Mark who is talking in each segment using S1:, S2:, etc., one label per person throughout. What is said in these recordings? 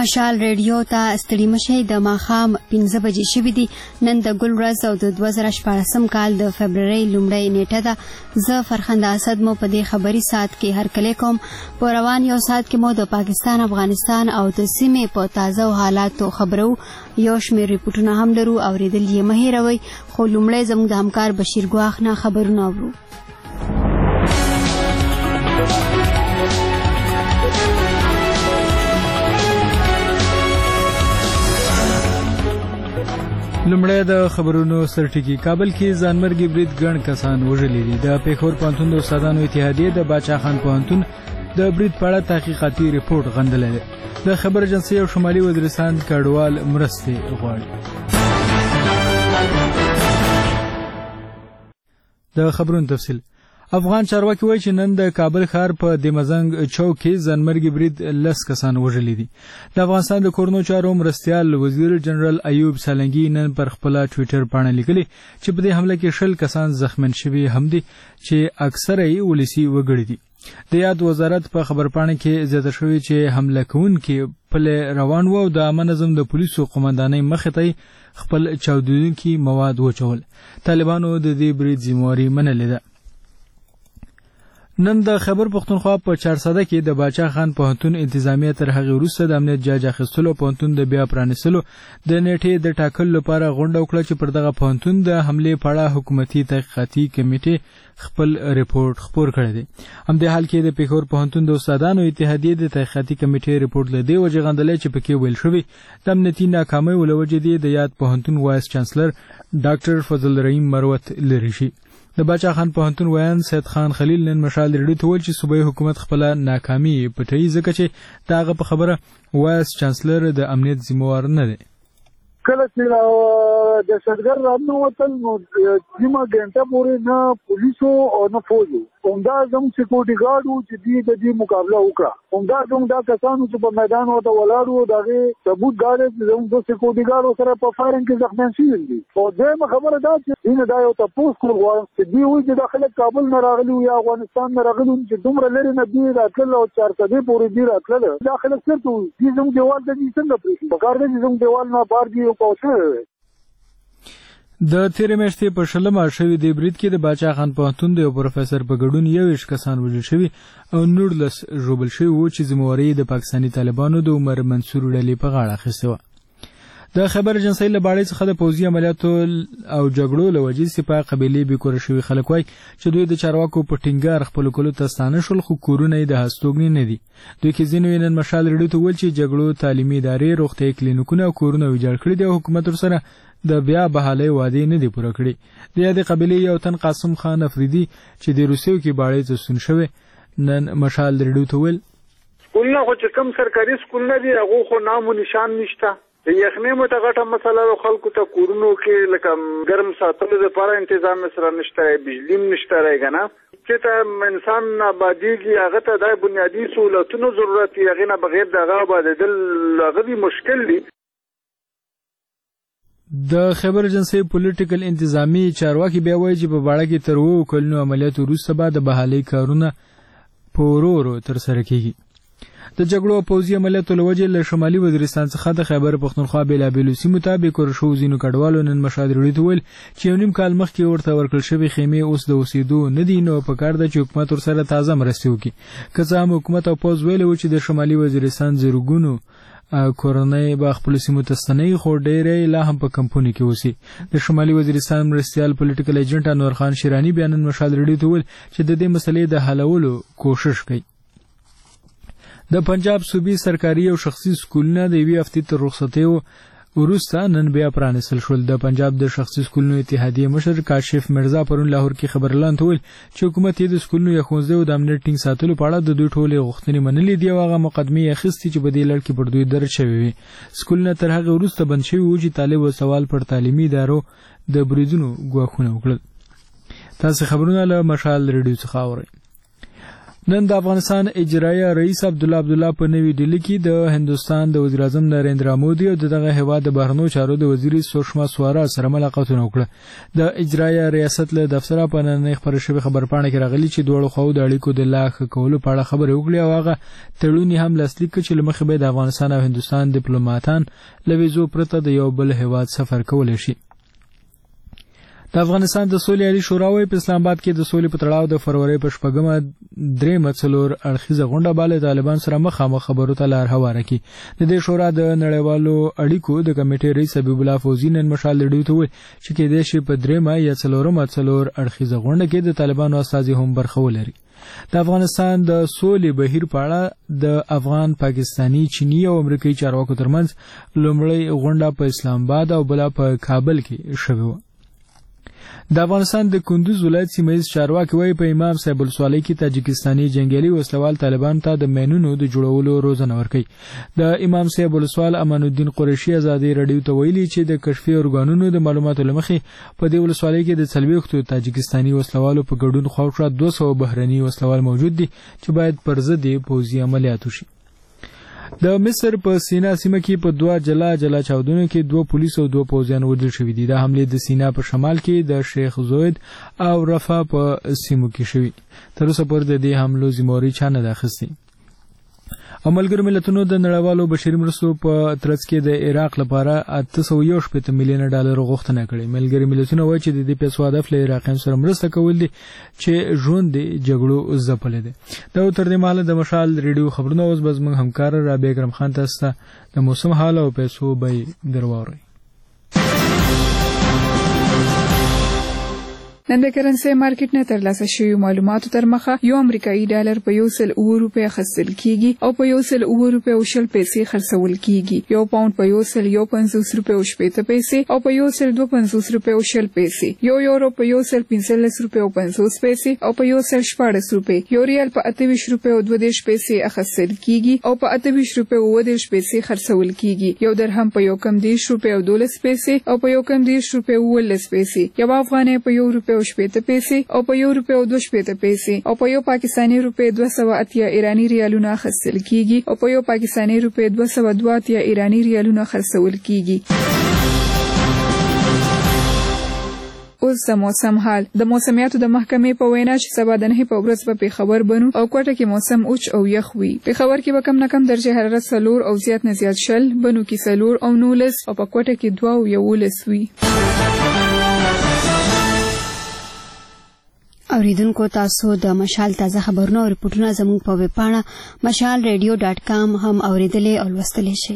S1: مشال ریډیو ته ستړي مشئ د ماښام 15 بجې شوي دي. نن د ګل ورځ او د 2014 کال د فبرورۍ لومړۍ نیټه ده. زه فرخنده اسد مو په دې خبري ساعت کې هرکلی کوم. په روان یو ساعت کې مو د پاکستان، افغانستان او د سیمې په تازه حالاتو خبرو. یو شمېر ریپورټونه هم لرو، اورېدل یې مه هېروئ. خو لومړی زموږ د همکار بشیر ګواخ نه خبرونه اورو.
S2: لومړی د خبرونو سرټکی. کابل کې ځانمرګي برید ګڼ کسان وژلي دي. د پېښور پوهنتون د استادانو اتحادیې د باچا خان پوهنتون د برید په اړه تحقیقاتي ریپورټ غندلی دی. د خبر ایجنسۍ او شمالي وزیرستان کډوال مرستې غواړي. د خبرونو تفصیل. افغان چارواکي وایي چې نن د کابل ښار په دمزنګ چوک کې ځانمرګي برید 10 کسان وژلي دي. د افغانستان د کورنو چارو مرستیال وزیر جنرال ایوب سالنګي نن پر خپل ټویټر باندې لیکلي چې په دې حمله کې 20 کسان زخمن شوي هم دي چې اکثره یې ولسی وګړي دي. د یاد وزارت په خبرپاڼه کې زیاته شوی چې حمله کوونکي پلې روان وو او د عامه نظم د پولیسو قومندانۍ مخې ته خپل چاودونکي مواد وچول. طالبانو د دې برید ذمہواري منلې ده. نن د خیبر پختونخوا په 400 کې د باچا خان پوهنتون انتظامیه تر هغه وروسته د امنیت جاج اخیستلو پوهنتون د بیا پرانیستلو د نیټې د ټاکلو لپاره غونډه وکړه چې پر دغه پوهنتون د حملې په اړه حکومتي تحقیقاتي کمیټې خپل ریپورت خپور کړی دی. همدې حال کې د پېښور پوهنتون د استادانو اتحادیې د تحقیقاتي کمیټې ریپورت له دې وجې غندلی چې پکې ویل شوي د امنیتي ناکامۍ له وجې دی د یاد پوهنتون وایس چانسلر ډاکټر فضل رحیم مروت لرې شي. د باچا خان پوهنتون ویان سید خان خلیل نن مشال ریډیو ته وویل چې صوبایي حکومت خپله ناکامي پټوي ځکه چې د هغه په خبره وایس چانسلر د امنیت ذمہوار نه دی.
S3: کله چې دهشتګرد راننوتل نو نیمه ګنټه پورې نه پولیسو او نه فوجو همدا زموږ سکیورټي ګارډ وو چې دوی د دې مقابله وکړه. همدا زموږ دا کسانو چې په میدان ورته ولاړ وو د هغې ثبوت دا دی چې زموږ د سکیورټي ګارډو سره په فایرنګ کې زخمیان شوي دي. او دویمه خبره دا چې دوی نه دا یو تپوس کول غواړم چې دوی وایي چې دا خلک کابل نه راغلي یا افغانستان نه راغلي چې دومره لرې نه دوی راتلل او 400 پورې دوی راتلل. دا خلک چېرته وي؟ دوی زموږ دیوال ته دوی څنګه پرېږدي؟ پکار دی چې زموږ دیوال نه بار دي.
S2: د تیرې میاشتې په 16 شوي د برید کې د باچا خان پوهنتون د یو پروفیسر په ګډون 21 کسان وژل شوي او 19 ژوبل شوي وو چې ذمہواري د پاکستاني طالبانو د عمر منصور ډلې په غاړه اخیستې وه. د خبر ایجنسۍ له باړې څخه د پوځي عملیاتو او جګړو له وجې سپاه قبیلې بېکوره شوي خلک وایي چې دوی د چارواکو په ټینګار خپلو کلو ته ستانه شول، خو کورونه یې د هستوګنې نه دي. دوی کې ځینو یې نن مشال ریډیو ته وویل چې جګړو تعلیمي ادارې، روغتیایي کلینیکونه او کورونه ویجاړ کړي دي او حکومت ورسره د بیا بحالۍ وعدې نه دي پوره کړي. د یادې قبیلې یو تن قاسم خان افریدي چې د روسیو کې باړې ته ستون شوی نن مشال ریډیو ته ویل
S4: سکولونه خو چې کوم سرکاري سکولونه دي هغو خو نام و نشان نشته. د یخنۍ مو ته غټه مسله ده. خلکو ته کورونو کې لکه ګرم ساتلو دپاره انتظام سره نشته، بجلي هم نشته که نه. چې ته انسان آبادېږي هغه ته دا بنیادي سهولتونو ضرورت وي، هغې نه بغیر د هغه آبادېدل هغه دي مشکل دي.
S2: د خبر ایجنسۍ پولیټیکل انتظامی چارواکي بیا وایي چې په باړه کې تر 2 کلونو عملیاتو وروسته به د بحالۍ کارونه په ورو ورو ترسره کېږي. د جګړو او پوځي عملیاتو له وجې له شمالي وزیرستان څخه د خیبر پختونخوا بېلابېلو سیمو ته بېکوره شوو ځینو کډوالو نن مشهد ریډیو ته ویل چې 1.5 کال مخکې ورته ورکړل شوې خیمې اوس د اوسېدو نه دي، نو پکار ده چې حکومت ورسره تازه مرستې وکړي. که څه هم حکومت او پوځ ویلي وو چې د شمالي وزیرستان زرګونو کورنۍ به خپلو سیمو ته ستنوي، خو ډېری لا هم په کمپونو کې اوسي. د شمالي وزیرستان مرستیال پولیټیکل ایجنټ انور خان شیراني بیا نن مشهد ریډیو ته ویل چې د دې مسلې د حلولو کوشش کوي. د پنجاب صوبې سرکاري او شخصي سکولونه د یوې هفتې تر رخصتیو وروسته نن بیا پرانیستل شول. د پنجاب د شخصي سکولونو اتحادیې مشر کاشف مرزا پرون لاهور کې خبرلاند ته ویل چې حکومت یې د سکولونو یا ښوونځیو د امنیت ټینګ ساتلو په اړه د دوی ټولې غوښتنې منلې دي او هغه مقدمې یې اخیستې چې په دې لړ کې پر دوی درج شوې وي. سکولونه تر هغې وروسته بند شوي وو چې طالب او سوال پر تعلیمي ادارو د بریدونو ګواښونه وکړل. تاسې خبرونه له مشال ریډیو څخه اورئ. نن د افغانستان اجرایه رئیس عبدالله په نوې ډیلي کې د هندستان د وزیر اعظم نریندرا مودي او دغه هیواد د بهرنیو چارو د وزیر سوشما سوارا سره ملاقاتونه وکړه. د اجرایه ریاست له دفتره په نن خبر شوی خبرپاڼه کې راغلی چې دوه خو د اړیکو د لاخ کولو په اړه خبرې وکړي او هغه تړونی هم لاسلیک کړي چې لمخې به د افغانستان او هندستان ډیپلوماټان لویزو پرته د یو بل هیواد سفر کولای شي. د افغانستان د سولې عالی شورا په اسلام آباد کې د سولې په تړاو د فروری په 4 اړخیزه غونډه باندې طالبان سره مخامخ خبرو ته لار هواره کړي. د دې شورا د نړیوالو اړیکو د کمیټې رئیس حبیب الله فوزي نن مشال لړیو ته وویل چې کې د شي په 3 یا 4 اړخیزه غونډه کې د طالبانو استازي هم برخه ولري. د افغانستان د سولې بهیر په اړه د افغان، پاکستانی، چینی او امریکایي چارواکو ترمنځ لومړی غونډه په اسلام آباد او بل په کابل کې شوې و. د افغانستان د کندوز ولایت سیمایي چارواکي وايي په امام صاحب الصالح کې تاجکستاني جنگیالي وسلوال طالبان ته د مینونو د جوړولو روزنه ورکړي. د امام صاحب الصالح امان الدین قریشي ازادي رادیو ته ویلي چې د کشفي ارګانونو د معلوماتو لمخې په دې ولسوالۍ کې د 40 تاجکستاني وسلوالو په ګډون خواوشا 200 بهرني وسلوال موجود دي چې باید پر ضد پوځي عملیات وشي. د مصر په سینا سیمه کې په 2 جلا چاودنو کې 2 پولیس او 2 پوځیان وژل شوي دي. د حمله د سینا په شمال کې د شیخ زوید او رفح په سیمو کې شوي. تر اوسه پورې د دې حملو ذمہواری چا نه ده اخیستې. ملګرو ملتونو د نړیوالو بشري مرستو په ترڅ کې د عراق لپاره 861 میلیون ډالر غوښتنه کړې. ملګري ملتونه وایي چې د دې پیسو هدف له عراقیانو سره مرسته کول دي چې ژوند د جګړو ځپلې دي. دا تر دې مهاله د مشال ریډیو خبرونه اوس به زموږ همکار رابعه کرم خان تاسو د موسم حال او پیسو به درواوري.
S5: نن د کرنسي مارکیټ نه ترلاسه شوی معلوماتو تر مخه یو امریکایي ډالر په 100 روپیا خرڅل کیږي او په 100 روپیا او شل پیسې خرڅول کیږي. یو پاوند په 150 روپیا او 80 پیسې او په 152 روپیا او شل پیسې. یو یورو په 145 روپیا او 50 پیسې او په 114 روپیا. یو ریال په 28 روپیا او 22 پیسې اخیستل کیږي او په 28 روپیا او 22 پیسې خرڅول کیږي. یو درهم په 1.10 روپیا او 12 پیسې او په 1.10 روپیا او 12 پیسې. یو افغانۍ په 1 روپیا او 80 پیسې او په 1 روپیا او 2 پیسې او په یو پاکستانی روپیا 280 ایرانی ریالونه خرڅل کیږي او په یو پاکستانی روپیا 202 ایرانی ریالونه خرڅول کیږي. اوس د موسم حال. د موسمیاتو د محکمې په وینا چې سبا د نه په ورځ په پیښور بنو او کوټه کې موسم اوچ او یخ وي. پیښور کې به کم نه کم درجه حرارت 4 او زیات نه زیات 0، بنو کې 4 او 19 او په کوټه کې 2 او 11 وي.
S1: اوریدونکو تاسو د مشال تازه خبرونه او ریپورتونه زموږ په ویب پاڼه mashalradio.com هم اوریدلې او لوستلې شئ.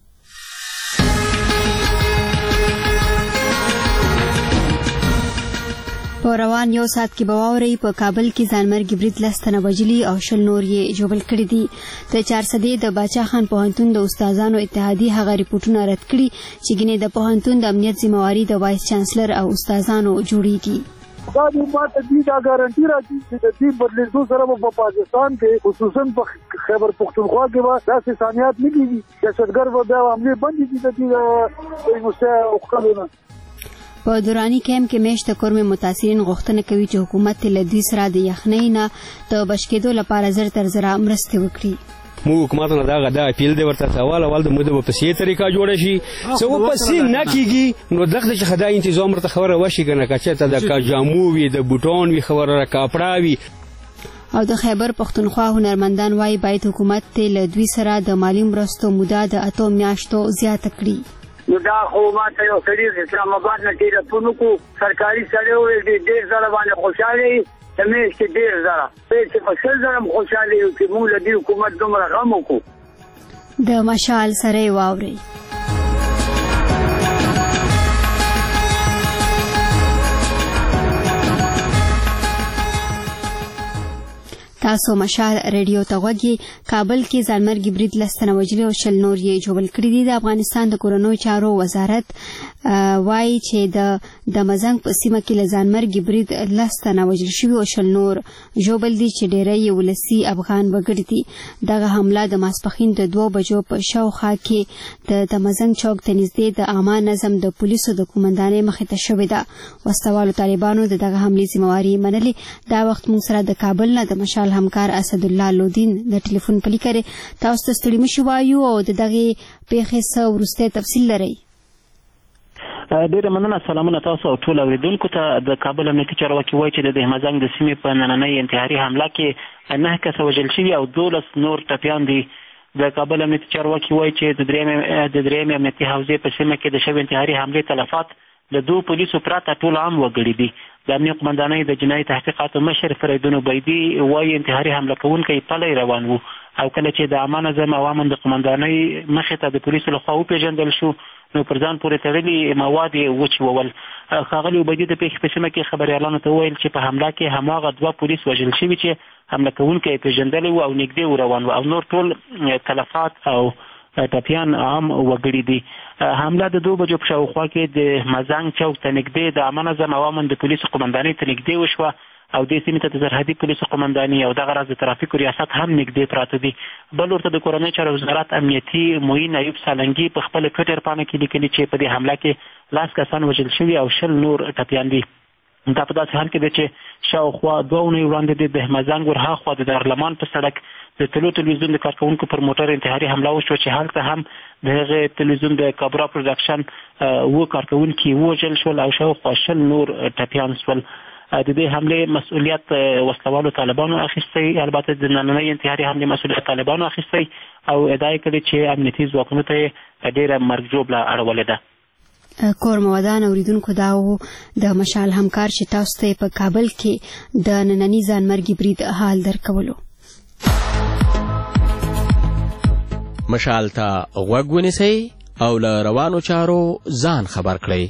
S1: په روان یو ساعت کې بواوري په کابل کې ځانمرګي برید لستنه وجلی او شل نور یې جوړل کړی دي. د 400 د باچا خان پوهنتون د استادانو اتحادیه هغه ریپورتونه رد کړي چې ګینه د پوهنتون د امنیت ذمہواری د وایس چانسلر او استادانو جوړیږي.
S3: دا د ماته دې دا ګارانټي راځي چې د دې بدلیدو سره په پاکستان کې خصوصا په خیبر پختونخوا کې به داسې ثانیات نه کیږي چې سرګر به بیا حملې بندې دي د دې نوسه وکړونه.
S1: په دوراني کیمپ کې میشته کورمه متاثرین غوښتنه کوي چې حکومت له دې سره د یخنۍ نه د بشکېدو لپاره زر تر زر مرسته وکړي.
S6: مو حکومت نه دا اپیل دی ورته سوال اول د موده په سي طریقه جوړ شي سو په سي نه کیږي نو دغه چې خدای تنظیم مرته خبره وشي کنه کچته د کاجامو وی د بوټون وی خبره را کاپړا وی.
S1: او د خیبر پختونخوا هنرمندان وايي باید حکومت ته له دوی سره د مالی مرستو موده د 8 میاشتو زیاته کړي.
S7: نو دا خو ماته یو سړي اسلام آباد نه ټیلیفون کو سرکاري سړی وې دې ډېر باندې خوشاله تمه چې ډېر زړه په فصل زرم خوشاله یو چې موږ له دې حکومت دومره غم وکړو.
S1: د مشال سره واوري. تاسو مشال ریډیو ته غوږی. کابل کې ځانمرګي برید لستنه وجلی او شل نور یې جوړل کړی دي. د افغانستان د کورونو چارو وزارت وایي چې د مزنګ په سیمه کې ځانمرګي برید لستنه وجل شوی او شل نور جوړل دي چې ډېری ولسی افغان وګړي دي. دغه حمله د ماسپخین د 2 بجو په شاوخوا کې د مزنګ چوک ته نږدې د عامه نظم د پولیسو د قومندانۍ مخې ته شوې ده. وسوالو طالبانو دغه حملې ذمہواری منلې. دا وخت موږ سره د کابل نه د مشال مشال همکار اسد الله لودین د ټلیفون پلی کړي. تاسو ته ستړي مشو وایو او دغه پیښې څه وروسته تفصیل لري.
S8: ډیره مننه. سلامونه تاسو او ټول اوریدونکو ته. د کابل امنیتي چارواکي وایي چې د دهمزنګ د سیمې په نننۍ انتحاري حمله کې 9 کسه وژل شوي او 12 نور ټپیان دي. د کابل امنیتي چارواکي وایي چې د درېیمې امنیتي حوزې په سیمه کې د شوې انتحاري حملې تلفات له 2 پولیسو پرته ټول عام وګړي دي. د امنیت قمندانۍ د جنایي تحقیقاتو مشر فریدون عبیدي وایي انتحاري حمله کوونکی پلی روان وو او کله چې د امان نظم او امن د قمندانۍ مخې ته د پولیسو لخوا وپېژندل شو نو پر ځان پورې تړلي مواد یې وچوول. ښاغلي عبیدي د پیښې په سیمه کې خبریالانو ته وویل چې په حمله کې هماغه 2 پولیس وژل شوي چې حمله کوونکی یې پېژندلی وو او نږدې روان وو او نور ټول تلفات او ټپیان عام وګړي دي. حمله د 2 بجو په شاوخوا کې د مزنګ چوک ته نږدې د امان نظم او امن د پولیسو قمندانۍ ته نږدې وشوه او دې سیمې ته د سرحدي پولیسو قمندانۍ او دغه راز د ترافیکو ریاست هم نږدې پراته دي. بل ورته د کورنۍ چارو وزارت امنیتي معین ایوب سالنګي په خپل ټویټر پاڼه کې لیکلي چې په دې حمله کې 10 کسان وژل شوي او 20 نور ټپیان دي. دا په داسې حال کې ده چې شاوخوا 2 اونۍ وړاندې د دهمزنګ ورهاخوا د دارالمان په سړک د طلوع تلویزیون د کارکوونکو پر موټر انتحاري حمله وشوه چې هلته هم د هغې تلویزیون د کابرا پروډکشن 2 کارکوونکي ووژل شول او شاوخوا 20 نور ټپیان شول. د دې حملې مسؤلیت وسلوالو طالبانو اخیستی، البته د نننۍ انتحاري حملې مسؤلیت طالبانو اخیستی او ادعا یې کړې چې امنیتي ځواکونو ته یې ډېره مرګ ژوبله اړولې ده.
S1: کور موادان اوریدونکو دا و د مشال همکار چې تاسو ته په کابل کې د نننۍ ځانمرګي برید حال درکولو.
S9: مشال ته غوږ ونیسئ او له روانو چارو ځان خبر کړئ.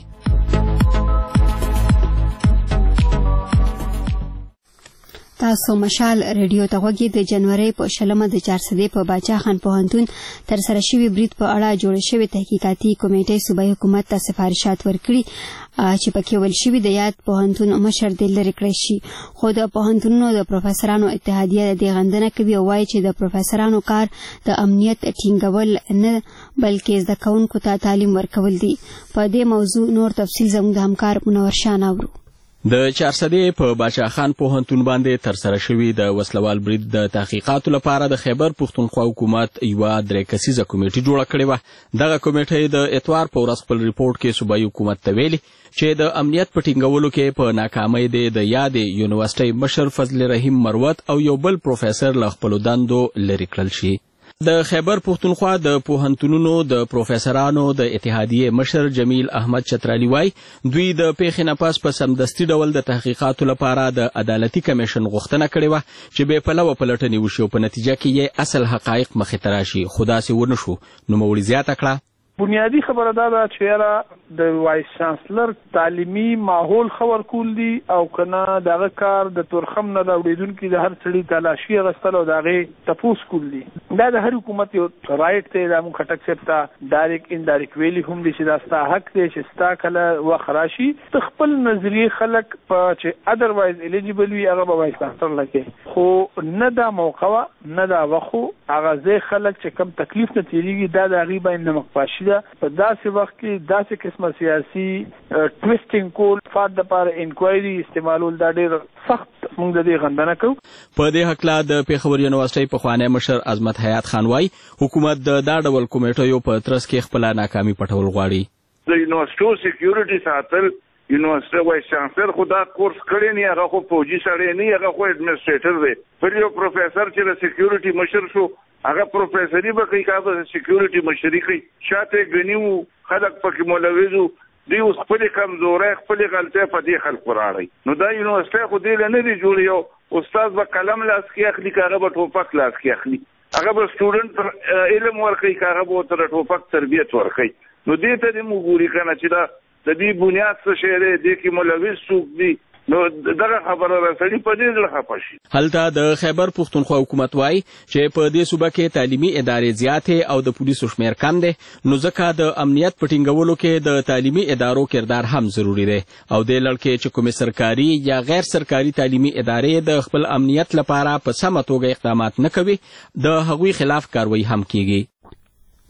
S1: تاسو مشال ریډیو ته غوږی. د جنوري په 20 د چارسدې په باچا خان پوهنتون تر سره شوی برید په اړه جوړ شوی تحقیقاتي کمیټې صوبایي حکومت ته سفارشات ورکړي چې پکې ویل شوي د یاد پوهنتون مشر دې لرې کړی شي. خو د پوهنتونونو د پروفیسورانو اتحادیه د دې غندنه کوي او وایي چې د پروفیسورانو کار د امنیت ټینګول نه بلکې زده کوونکو ته تعلیم ورکول دي. په دې موضوع نور تفصیل زموږ د همکار منور شاه اورو.
S9: د چارسدې په باچا خان پوهنتون باندې تر سره شوی د وسلوال برید د تحقیقاتو لپاره د خیبر پښتونخوا حکومت یوه 3 کسیزه کمیټه جوړه کړې وه. دغه کمیټه د اتوار په ورځ خپل ریپورت کې صوبایي حکومت ته ویلي چې د امنیت په ټینګولو کې په ناکامۍ د یادې یونیورسټۍ مشر فضل رحیم مروت او یو بل پروفیسور له خپلو دندو لرې کړل شي. د خیبر پښتونخوا د پوهنتونونو د پروفیسورانو د اتحادیې مشر جمیل احمد چترالی وای دوی د پیښې نه پس په سمدستي ډول د تحقیقاتو لپاره د عدالتي کمیشن غوښتنه کړې وه چې بې پلوه پلټنې وشي او په نتیجه کې یې اصل حقایق مخې ته راشي، خو داسې ونه شو. نوموړي زیاته کړه
S10: بنیادی خبره دا ده چې یاره د وایس چانسلر تعلیمي ماحول خبر کول دي او کنه دغه کار د تورخم نه راوړیدونکي د هر سړي تلاشي غستل او دغه تپوس کول دي. دا د هر حکومت یو رائټ ته د مخټک سپتا ډایرکټ انډایرکټ ویلي هم دي چې دا ستا حق دی چې ستا کله وخراشي خپل نظریه خلک په چې ادروایز الیجیبل وي هغه به وایس چانسلر لکه خو نه دا موقع نه دا وخو هغه ځای خلک چې کم تکلیف نه تیریږي دا د غیبه نمک پاشي په داسې وخت کې داسې قسمه سیاسي ټویسټینګ کول فاد د پاره انکوایري استعمالول دا ډېر سخت موږ د دې غندنه کوو.
S9: په دې هکله د پېښور یونیورسټۍ پخوانی مشر عظمت حیات خان وایي حکومت د دا ډول کمیټیو په ترڅ کې خپله ناکامي پټول غواړي.
S4: د یونیورسټیو سکیورټي ساتل یونیورسټي وایس چانسلر خو دا کورس کړی نه، هغه خو فوجي سړی نه، هغه خو اډمنسټریټر دی. بل یو پروفیسور چې د سکیورټي مشر شو هغه پروفیسوري به کوي کابه سکیورټي مشري کوي شاته غنیو خلک پکې مولویزو دی اوس خپل کمزورۍ خپل غلطۍ په دې خلکو راړي. نو دا یونیورسټي خو دې نه دی جوړ، یو استاد به قلم لاس کې اخلي هغه به ټوپک لاس کې اخلي، هغه به سټوډنټ علم ورکوي هغه به ورته ټوپک تربیت ورکوي. نو دې ته دې موږ ګوري کنه چې دا د دې بنیاد څه شی دی، دې کې مولویز څوک دی، نو دغه خبره رسړي په دې ځل خپه شي.
S9: هلته د خیبر پښتونخوا حکومت وایي چې په دې صوبه کې تعلیمي ادارې زیاتې او د پولیسو شمیر کم دی، نو ځکه د امنیت په ټینګولو کې د تعلیمي ادارو کردار هم ضروري دی او دې لړ کې چې کومې سرکاري یا غیر سرکاري تعلیمي ادارې د خپل امنیت لپاره په سمه توګه اقدامات نه کوي د هغوی خلاف کاروایی هم کیږي.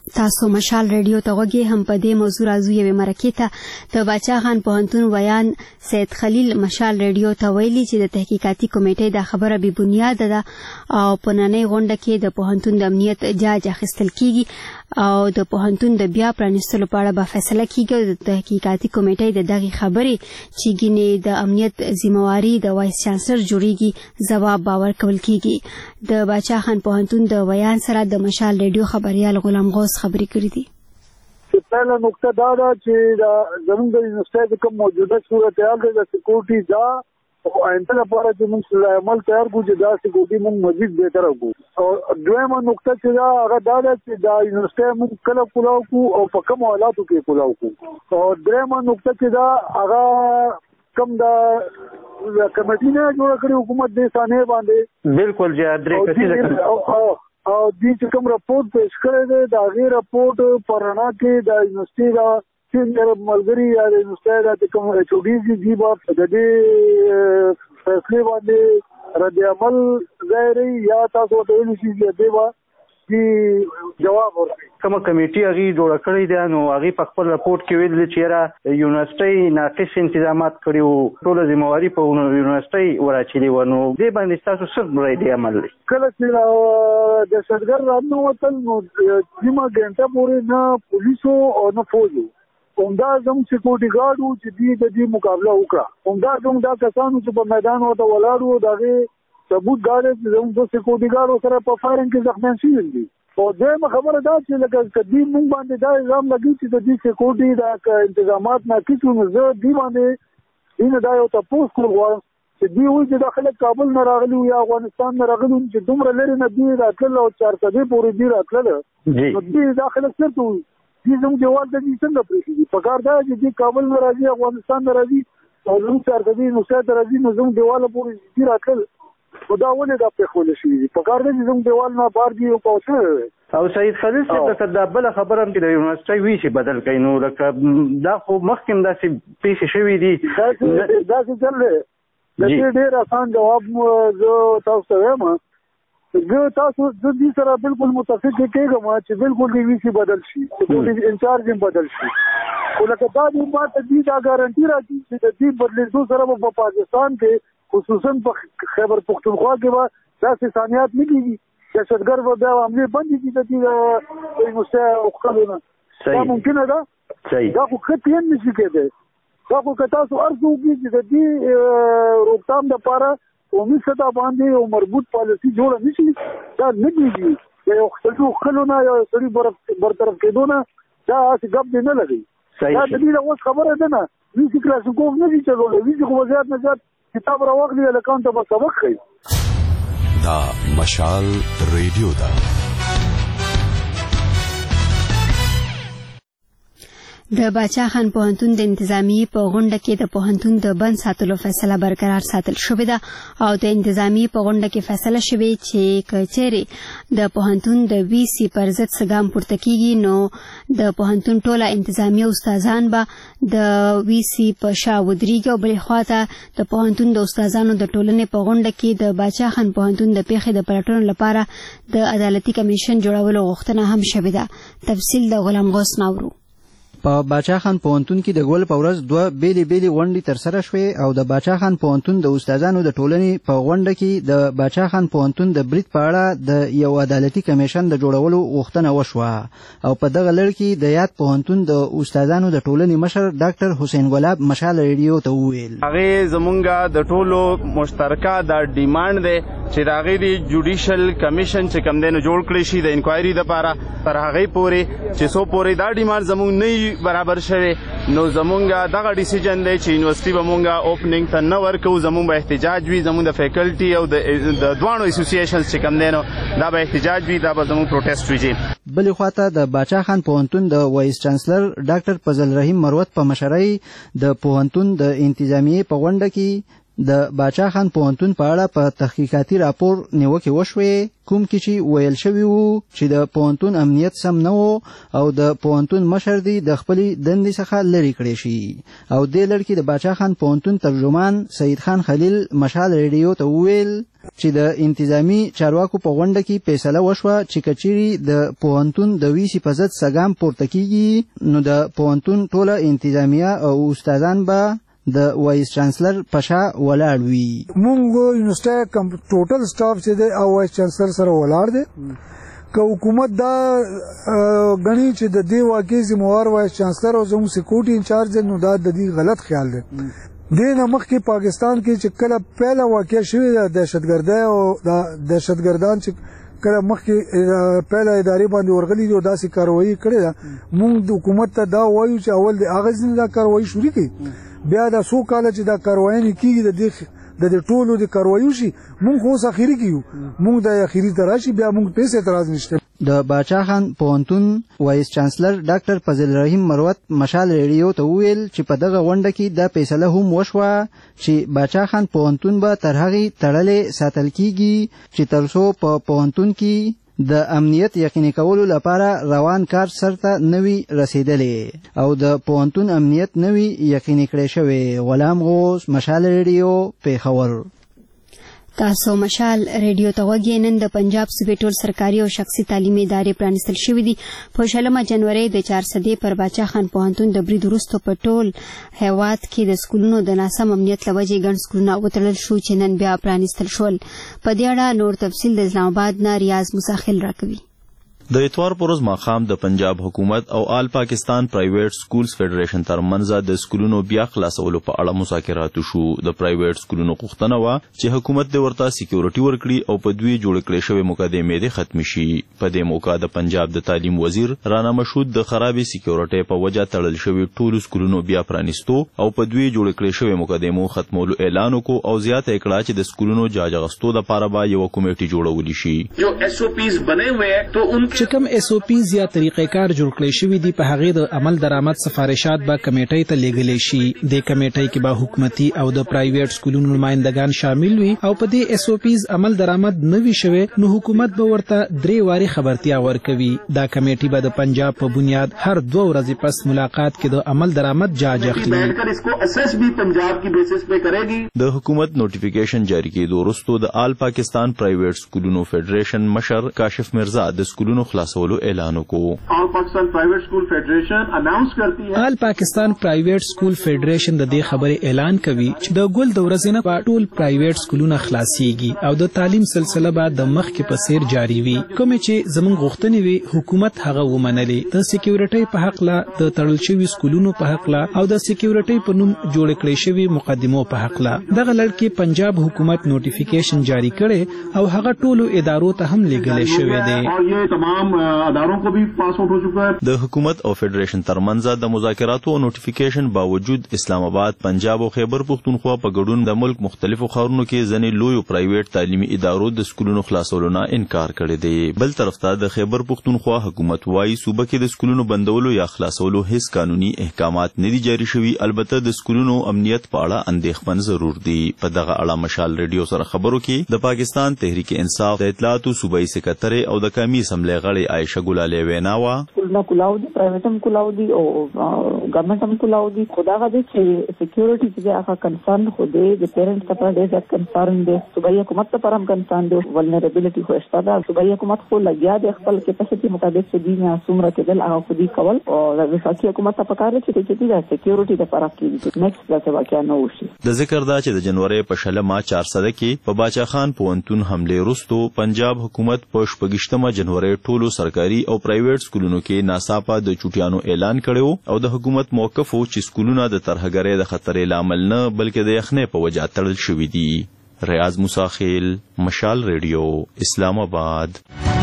S1: تاسو مشال ریډیو ته غوږی هم په دې موضوع راځو یوې مرکې ته د باچا خان پوهنتون ویان سید خلیل مشال ریډیو ته ویلي چې د تحقیقاتي کمیټې دا خبره بې بنیاده ده او په نننۍ غونډه کې د پوهنتون د امنیت جاج اخیستل کیږي او د پوهنتون د بیا پرانیستلو په اړه به فیصله کیږي او د تحقیقاتي کمیټې د دغې خبرې چې ګینې د امنیت ذمہواري د وایس چانسلر جوړیږي ځواب باور کول کیږي. د باچا خان پوهنتون د ویان سره د مشال ریډیو خبريال غلام غوث خبرې کړې دي.
S3: پہلا نقطہ دا چې زموږ د یونیورسيټي کوم موجوده صورتحال د سکیورټي دا او آئنده لپاره چې موږ عمل تیار کوو چې دا سکیورټي موږ مزید بهتر وکړو. او دویمه نقطه چې دا هغه دا ده چې دا یونیورسيټي موږ کله کولاو کو او په کوم حالاتو کې کولاو کو. او دریمه نقطه چې دا هغه کم دا کمیټې نه جوړ کړی حکومت دې ثانیه باندې
S8: بالکل چې درې کسیزه
S3: او دې چې کوم راپورټ پیش کړی دی دا غیر راپورټ پرانا کې د یونیورسيټي دا سینګر ملګری یا د یونیورسيټي د کوم ایچ او ډي دی په د دې فیصله باندې رد عمل ظاهري یا تاسو ته ویل شي چې دیوا کی جواب ورکړي.
S8: کومه کمیټي هغه جوړ کړی دی نو هغه په خپل راپورټ کې ویل چې را یونیورسيټي ناقص تنظیمات کړیو ټول ذمہواری په یونیورسيټي ورچېلی و نو دې باندې تاسو څه رائے دی عمل
S3: کله چې د شدګر راتنو وتل نو نیمه غنټه پورې نه پولیسو او نه فوجو همدا زموږ سکیورټي ګارډ چې دې مقابله وکړه. همدا زموږ دا کسانو چې په میدان ورته ولاړ وو دغه ثبوت دا چې زموږ سکیورټي ګارډ سره په فایرنګ کې زخمیان شوي دي. او دغه خبره دا چې لکه کدی موږ باندې دا الزام لګي چې د دې سکیورټي دا انتظامات ناقص نو زه دې باندې دا یو تاسو کول غواړم چې دی وایي چې داخله کابل نه راغلی یا افغانستان نه راغلی چې دومره لري نه دی راتل او 400 پورې دی راتل نو دې داخله څه وي دې زموږ دیوال د دې څنګه پریږدي په کار دا چې دې کابل نه راځي افغانستان نه راځي او زموږ 400 نو څه راځي نو زموږ دیوال پورې دی راتل او دا ولې دا په خول شي په کار دې زموږ دیوال نه بار دی او پوسه
S8: او سید خلیل څه د بل خبره هم چې د یونیورسيټي وی شي بدل کین نو لکه دا خو مخکې داسې پیښې شوې دي
S3: دا څه چلې د دې ډېر آسان جواب زه تاسو ته وایم زه تاسو د دې سره بالکل متفق کېږم چې بالکل دې وی شي بدل شي سکیورټي انچارج هم بدل شي خو لکه دا دې ماته دې دا ګارانټي راځي چې د دې بدلیدو سره په پاکستان کې خصوصا په خیبر پختونخوا کې به داسې ثانیات نه کېږي دهشتګر به بیا حملې بندې کړي د دې یونیورسيټي اوښکلونه دا ممکنه ده دا خو ښه پلان نشي کېدی دا خو که تاسو عرض وکړي چې د دې روکتام دپاره قومي سطح باندې یو مربوط پالیسي جوړه نه شي دا نه کېږي د یو اوښکلونه یا سړي برطرف کېدو نه دا هسې ګپ دې نه لګوي دا د دې اوس خبره ده نه ویسي کلاشینکوف نه دي چلولی ویسي خو به زیات نه زیات کتاب راواخلي هلکان ته به سبق ښیي.
S11: دا مشال ریډیو ده.
S1: د باچا خان پوهنتون د انتظامی په غونډه کې د پوهنتون د بند ساتلو فیصله برقرار ساتل شوې ده او د انتظامی په غونډه کې فیصله شوې چې کچېرې د پوهنتون د وی سی پر ضد څګام پورته کیږي نو د پوهنتون ټوله انتظامی استادان به د وی سی په شا ودرېږي او بلې خواته د پوهنتون د استادانو د ټولنې په غونډه کې د باچا خان پوهنتون د پیښې د پلټنو لپاره د عدالتي کمیشن جوړولو غوښتنه هم شوې ده. تفصیل د غلام غوث ناورو.
S12: په باچا خان پوهنتون کې د ګول په ورځ دوه بیلې غونډې ترسره شوې او د باچا خان پوهنتون د استادانو د ټولنې په غونډه کې د باچا خان پوهنتون د برید په اړه د یو عدالتي کمیشن د جوړولو غوښتنه وشوه او په دغه لړ کې د یاد پوهنتون د استادانو د ټولنې مشر ډاکټر حسین ګلاب مشال ریډیو ته وویل
S13: هغه زمونږ د ټولو مشترکه د ډیماند دی چې د هغې د جوډیشل کمیشن چې کوم دی نو جوړ کړی شي د انکوایري دپاره تر هغې پورې چې څو پورې دا ډیماند زمونږ نه برابر شوی نو زمونږ دغه ډیسیژن دی چې یونیورسيټي به مونږ اوپننګ ته نه ورکوو زمونږ به احتجاج وي زمونږ د فیکلټي او د دواړو اسوسییشنز چې کوم دی نو دا به احتجاج وي دا به زمونږ پروټیسټ وي.
S12: بلې خواته د باچا خان پوهنتون د وایس چانسلر ډاکټر فضل رحیم مروت په مشرۍ د پوهنتون د انتظامیې په غونډه کې د باچا خان پوهنتون په اړه په تحقیقاتي راپور نیوکې وشوې کوم کې چې ویل شوي وو چې د پوهنتون امنیت سم نه و او د پوهنتون مشر دی د خپلې دندې څخه لرې کړی شي او دې لړ کې د باچا خان پوهنتون ترجمان سید خان خلیل مشال ریډیو ته وویل چې د انتظامی چارواکو په غونډه کې فیصله وشوه چې کچېرې د پوهنتون د ویسي په ضد سګام پورته کیږي نو د پوهنتون ټوله انتظامیه او استادان به د وایس چانسلر پشا ولاړ وي.
S3: مونږ یونیورسيټي ټوټل سټاف چې دی او وایس چانسلر سره ولاړ دی که حکومت دا غني چې د دې واقعي ذمہوار وایس چانسلر او زموږ سکیورټي انچارج نو دا د دې غلط خیال دی. دین مخکې پاکستان کې چې کله پهلا واقع شوی د دهشتګردۍ او د دهشتګردان چې کله مخکې پهلا ادارې باندې ورغلي دي او داسې کاروایی کړې ده مونږ د حکومت ته دا وایو چې اول د هغه ځین دا کاروایی شروع کړي بیا دا څو کاله چې دا کاروایی نه کیږي د ټولو د کاروایو شي مونږ اوس اخیری کیو مونږ د اخیری تراشي بیا مونږ پیسې اعتراض نشته.
S12: د باچا خان پوهنتون وایس چانسلر ډاکټر فضل رحیم مروت مشال ریډیو ته وویل چې په دغه غونډه کې دا فیصله هم وشوه چې باچا خان پوهنتون به تر هغې تړلې ساتل کیږي چې تر څو په پوهنتون کې د امنیت یقیني کولو لپاره روان کار سرته نوي رسیدلې او د پوهنتون امنیت نوي یقیني کړی شوی. غلام غوث مشال ریډیو پیښور.
S1: تاسو مشال ریډیو ته وګورئ. نن د پنجاب صوبې ټول سرکاري او شخصي تعلیمي ادارې پرانیستل شوې دي. په 16 جنوري د 400 پر باچا خان پوهنتون د برید وروسته په ټول هیواد کې د سکولونو د ناسم امنیت له وجې ګڼ سکولونه وتړل شو چې نن بیا پرانیستل شول. په دې اړه نور تفصیل د اسلام آباد نه ریاض مساخل راکوي.
S14: د اتوار پر ورځ ماښام د پنجاب حکومت او آل پاکستان پرایویټ سکولز فیډریشن ترمنځ د سکولونو بیا خلاصولو په اړه مذاکرات شو. د پرایویټ سکولونو غوښتنه وه چې حکومت د ورته سکیورټي ورکړي او په دوی جوړ کړې شوې مقدمې د ختم شي. په دې موقع د پنجاب د تعلیم وزیر رانا مشهود د خرابې سکیورټي په وجه تړل شوي ټولو سکولونو بیا پرانیستو او په دوی جوړ کړې شوې مقدمو ختمولو اعلان وکړو او زیاته یې کړه چې د سکولونو جاج اخیستو دپاره به یوه کمیټې جوړولی شي.
S15: جو SOPs بنے ہوئے ہیں تو ان
S16: چې کوم SOPs یا طریقې کار جوړ کړی شوی دی په هغې د عمل درآمد سفارشات به کمیټۍ ته لیږلی شي. د کمیټۍ کې به حکومتي او د پرایویټ سکولونو نمایندګان شامل وي او په دې SOPs عمل درآمد نه وي شوی نو حکومت به ورته 3 وارې خبرتیا ورکوي. دا کمیټې به د پنجاب په بنیاد هر 2 ورځې پس ملاقات کې د عمل درآمد جاج اخلي.
S14: د حکومت نوټیفیکیشن جاری کېدو وروسته د آل پاکستان پرایویټ سکولونو فیډریشن مشر کاشف مرزا د سکولونو خلاصولو اعلان وکړو.
S15: آل پاکستان پرایویټ سکول فیډریشن اناؤنس کرتی ہے.
S16: آل پاکستان پرایویټ سکول فیډریشن د دې خبرې اعلان کوي چې د ګل د ورځې نه په ټول پرایویټ سکولونه خلاصيږي او د تعلیم سلسله به د مخکې په څیر جاری وي. کوم چې زموږ غوښتنې وي حکومت هغه ومنلې. د سکیورټي په حق لا د تړل شوي سکولونو په حق لا او د سکیورټي په نوم جوړ کړی شوی مقدمو په حق لا دغه لړ کې پنجاب حکومت نوټیفیکیشن جاری کړي او هغه ټولو ادارو ته هم لیږلی شوی دی.
S14: د حکومت او فیډریشن ترمنځ د مذاکراتو او نوټیفیکیشن باوجود اسلام آباد، پنجاب او خیبر پختونخوا په ګډون د ملک مختلفو ښارونو کې ځینې لویو پرایویټ تعلیمي ادارو د سکولونو خلاصولو نه انکار کړی دی. بل طرف ته د خیبر پختونخوا حکومت وايي صوبه کې د سکولونو بندولو یا خلاصولو هیڅ قانوني احکامات نه دي جاری شوي. البته د سکولونو امنیت په اړه اندېښمن ضرور دي. په دغه اړه مشال ریډیو سره خبرو کې د پاکستان تحریک انصاف د اطلاعاتو صوبایي سکرټري او د قومي اسمبلی غړي عائشه ګلالي وینا وا
S17: سکولونه کلاو دي، پرایویټ هم کلاو دي او ګورنمنت هم کلاو دي. خدا غواړي چې سکیورټي چې هغه کنسرن خو دی د پیرنټس لپاره ډېر زیات کنسرن دی. صوبایي حکومت لپاره هم کنسرن دی. ولنربیلیټي خو شته ده. صوبایي حکومت خو لګیا دی خپل کیپاسټي مطابق چې دي نه څومره کېدل هغه خو دي کول او د وفاقي حکومت په کار چې د سکیورټي لپاره کې نیکسټ داسې واقعیا نه وشي.
S14: د ذکر دا چې د جنوري په 16 400 کې په باچا خان پوهنتون حمله وروسته پنجاب حکومت په 28 جنوري ټولو سرکاري او پرایویټ سکولونو کې ناڅاپه د چوټیانو اعلان کړو او د حکومت موقف و چې سکولونه د ترهګرۍ د خطر لامل نه بلکې د یخنۍ په وجه تړل شوي دي. ریاض مساخیل، مشال ریډیو، اسلام آباد.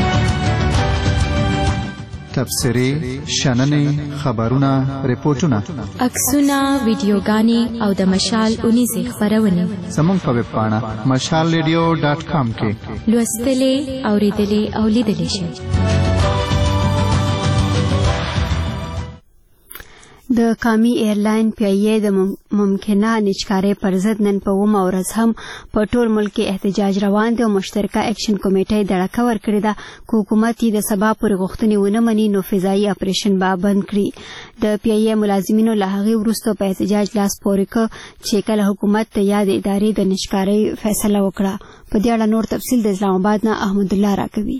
S18: تبصرې، شننې، خبرونه، ریپورتونه،
S19: عکسونه، ویډیوګانې او د مشال اونیزې خپرونې
S18: زموږ په ویب پاڼه mashalradio.com کې
S19: لوستلې، اورېدلې او لیدلې شئ.
S1: د کامی ایرلاین پیایې د ممکنه نچکارۍ پر ضد نن په 9 ورځ هم په ټول ملک کې احتجاج روان دی او مشترکه اکشن کمیټې دړکه ورکړې ده چې حکومت یې د سبا پورې غوښتنې ونه مني نو فضایي اپریشن به بند کړي. د پیایې ملازمینو له هغې وروسته په احتجاج لاس پورې کړ چې کله حکومت د یاد ادارې د نچکارۍ فیصله وکړه. په دې اړه نور تفصیل د اسلام آباد نه احمد الله راکوي.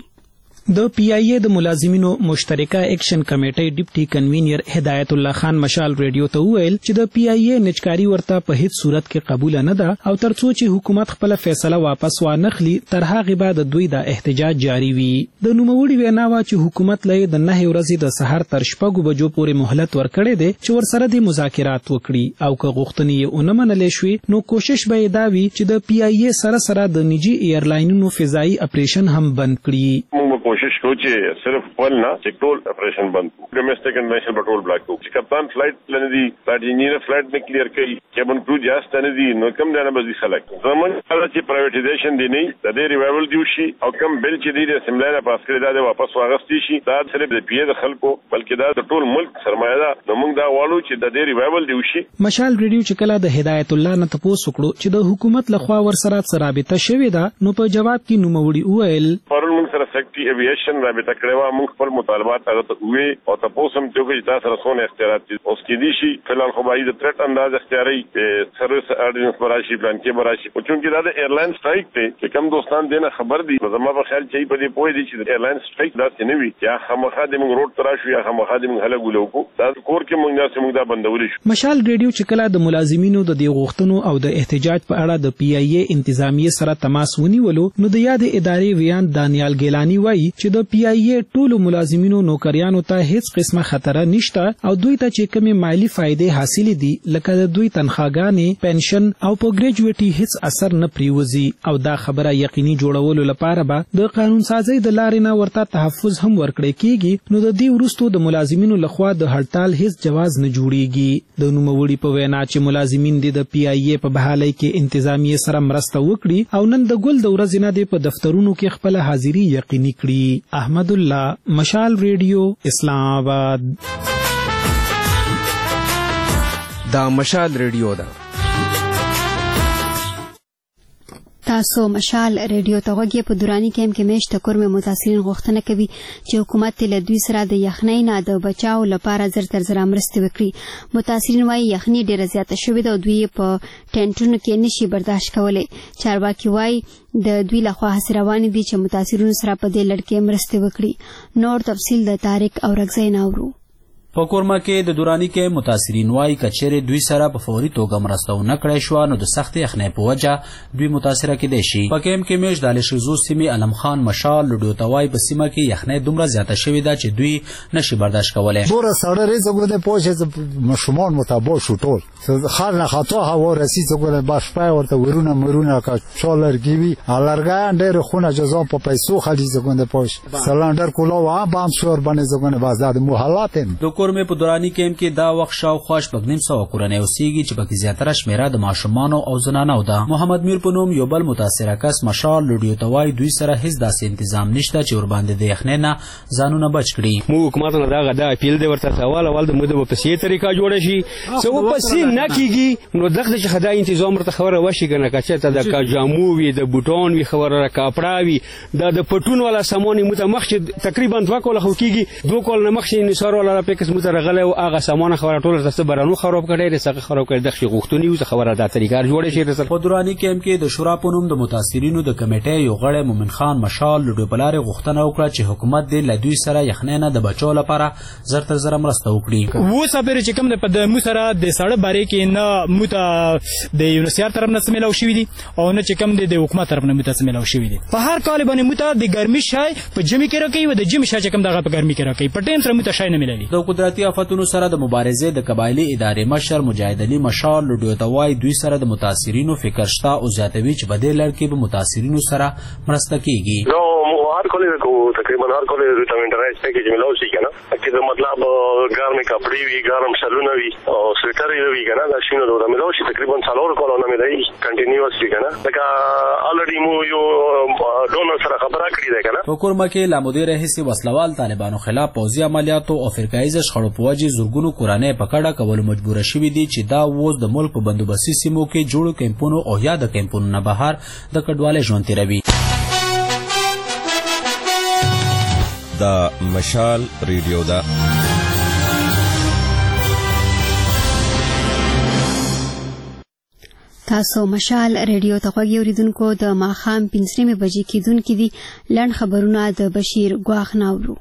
S16: د پی آی ای د ملازمینو مشترکه اکشن کمیټې ډیپټي کنوینر هدایت الله خان مشال ریډیو ته وویل چې د پی آی ای نچکاری ورته په هیڅ صورت کې قبول نه ده او ترڅو چې حکومت خپل فیصله واپس وانخلي تر هغه بعد دوی د احتجاج جاری وي. د نوموړي وینا وا چې حکومت له د 9 ورځې د سحر تر 6 بجو پورې مهلت ورکړی دی چې ورسره د مذاکرات وکړي او که غوښتنې یې ونه منلې شوې نو کوشش به یې دا وي چې د پی آی ای سره د نجی ایرلاینونو فضایي اپریشن هم بند کړي.
S20: कोशिश को सिर्फ फल ना टोल ऑपरेशन बंद डोमेस्टिक इंटरनेशनल पेट्रोल ब्लैक को कप्तान फ्लाइट लेने दी फ्लाइट इंजीनियर फ्लाइट में क्लियर कई केबन क्रू जास्त ने दी नो कम जाना बस खलक जमन ची प्राइवेटाइजेशन दी नहीं तदे रिवाइवल दिवशी और कम बिल ची दी असेंबली पास करे दा वापस वागस्ती शी दा सिर्फ पीए दखल को बल्कि दा टोल मुल्क सरमाया नमंग दा वालू ची तदे रिवाइवल दिवशी.
S16: مشال ریډیو چې کله د هدایت الله نه تاسو کړو چې د حکومت لخوا ورسره رابطه شوې ده نو په جواب کې نوموړي وویل
S20: فورن موږ سره سیکټري ایویشن رابطه کړې و موږ خپل مطالبات هغه ته وې او تاسو هم چې تاسو سره څونه اختیارات دي اوس کې دي شي فلال خو باید ترټ انداز اختیاري سروس اورډیننس براشي پلان کې براشي او چې دا د ایرلاین سټرایک ته چې کوم دوستان دینه خبر دي زما په خیال چې په دې پوهې دي چې ایرلاین سټرایک دا څه نه وي یا خامخا د موږ روډ تراشو یا خامخا د موږ هله ګولو کو دا کور کې موږ دا بندول شو.
S16: مشال ریډیو چې کله د ملازمینو د دې غوښتنو او د احتجاج په اړه د پی آی ای انتظامیه سره تماس ونیولو نو د یاد ادارې ویان دانیال ګیلانی وایي چې د پی آی ای ټول ملازمینو نوکریانو ته هیڅ قسمه خطر نشته او دوی ته چې کومه مالی فائدې حاصل دي لکه د دوی تنخواګانې پنشن او په ګریجویټي هیڅ اثر نه پریوزي او دا خبره یقیني جوړولو لپاره به د قانون سازي د لارې نه ورته تحفظ هم ورکړي کیږي نو د دې وروستو د ملازمینو لخوا د هړتال هیڅ جواز نه جوړیږي. د نوموړي په وینا چې ملازمین د پی آی ای په بحالۍ کې انتظامیه سره مرسته وکړي او نن د ګل د ورځې نه د په دفترونو کې خپل حاضری یقیني کړي. احمد الله مشال ریډیو اسلام آباد.
S21: دا مشال ریډیو ده.
S1: تاسو مشال ریډیو ته غوږی په دورانی کېم کې مېشت کورمه متاثرین غوښتنه کوي چې حکومت له دوی سره د یخنۍ نه د بچاو لپاره زر تر زر مرسته وکړي. متاثرین وايي یخنۍ ډیره زیاته شوې ده او دوی په ټینټونو کې نشي برداشت کولای. چارواکي وايي د دوی لخوا هڅې روانې دي چې متاثرینو سره په دې لړ کې مرسته وکړي. نور تفصیل د طارق او رغزی ناورو.
S22: په کورما کې د دورانی کې متاثرین وايي کچېره دوی سره په فوري توګه مرسته ونه کړې شو نو د سختي یخنۍ په وجه دوی متاثر کېدي شي. په کېم کې مېش د لشزو سیمې علم خان مشال لډو توای په سیمه کې یخنۍ دومره زیاته شوې ده چې دوی نشي برداشت کولای.
S23: دوره سړی زګونه پوهې مشمون متابو شو ټول خال نه خاطو هوا رسي زګونه باش پای ورته ورونه مرونه کا چولر گیوی الارګان ډېر خونه جزا په پیسو خالي زګونه پوهې سلندر کولا و بام شور باندې زګونه بازار مو حالات
S22: کورمه په دورانی کېم کې دا وخت شاوخوا 900 کورنۍ اوسېږي چې پکې زیاتره شمیره د ماشومانو او زنانو ده. محمد میر په نوم یو بل متاثره کس مشال لډیو توای دوی سره هیڅ داسې تنظیم نشته چې ور باندې د یخنۍ نه ځانونه بچ کړي.
S6: مو حکومت نه دا غدا اپیل دی ورته سوال د مده په سي طریقه جوړ شي څو په سي نه کیږي نو دغه چې خدای تنظیم ورته خبره وشي کنه کچه ته د جامو وی د بوټون وی خبره کاپړا وی د پټون والا سامان متمخ تقریبا 2 کول خو کیږي 2 کول نه مخ نثار والا په قسم غله او هغه سامان خبره ټول تاسو برانو خراب کړي رسغه خراب کړي د خې غوښتنی او خبره د طریقار جوړې شي رسل.
S22: په دورانی کېم کې د شورا په نوم د متاثرینو د کمیټې یو غړی مومن خان مشال لډو بلار غوښتنه وکړه چې حکومت د لدوی سره یخنۍ نه د بچو لپاره زر تر زر مرسته وکړي.
S24: و صبر چې کوم د مو سره د سړی باره کې نه موته د یونیسيار طرف نه سمېلاو شوې دي او نه چې کوم د حکومت طرف نه موته سمېلاو شوې دي. په هر کال باندې موته د ګرمي شای په جمی کې راکې و د جمی شای چې کوم دغه په ګرمي کې راکې په ټیم سره موته شای نه ملوي.
S22: د قدرتي آفتونو سره د مبارزې د قبایلی ادارې مشر مجاهد علي مشال لډو توای دوی سره د متاثرینو فکر شته او زیاتوي چې په دې لړ کې به متاثرینو سره مرسته کیږي.
S20: نو
S2: हर कॉलेज को तकरीबन हर college ته انټرنیټ پیکیج ملاو شي کنه چې دا مطلب ګرمه کپڑے وی ګرم شلونه وی او سویټر وی کنه دا شینو دا ملاو شي تقریبا څلور کالونه مې دی کنټینیوس وی کنه دا الریډي مو یو ډونر سره خبره کړې ده کنه
S22: په کورما کې لا مدیر هسي وسلوال طالبانو خلاف پوځي عملیاتو او فرقایي شخړو په وجه زورګونو کورانه پکړه کول مجبور شوي دي چې دا ووز د ملک په بندوبستي سیمو کې جوړو کیمپونو او یا د کیمپونو نه بهر د کډواله ژوند تیروي.
S11: دا مشال ریډیو دا
S1: تاسو مشال ریډیو ته غوږی اوریدونکو د ماښام 5 بجې کېدونکې دي لنډ خبرونه د بشیر ګواخ ناورو.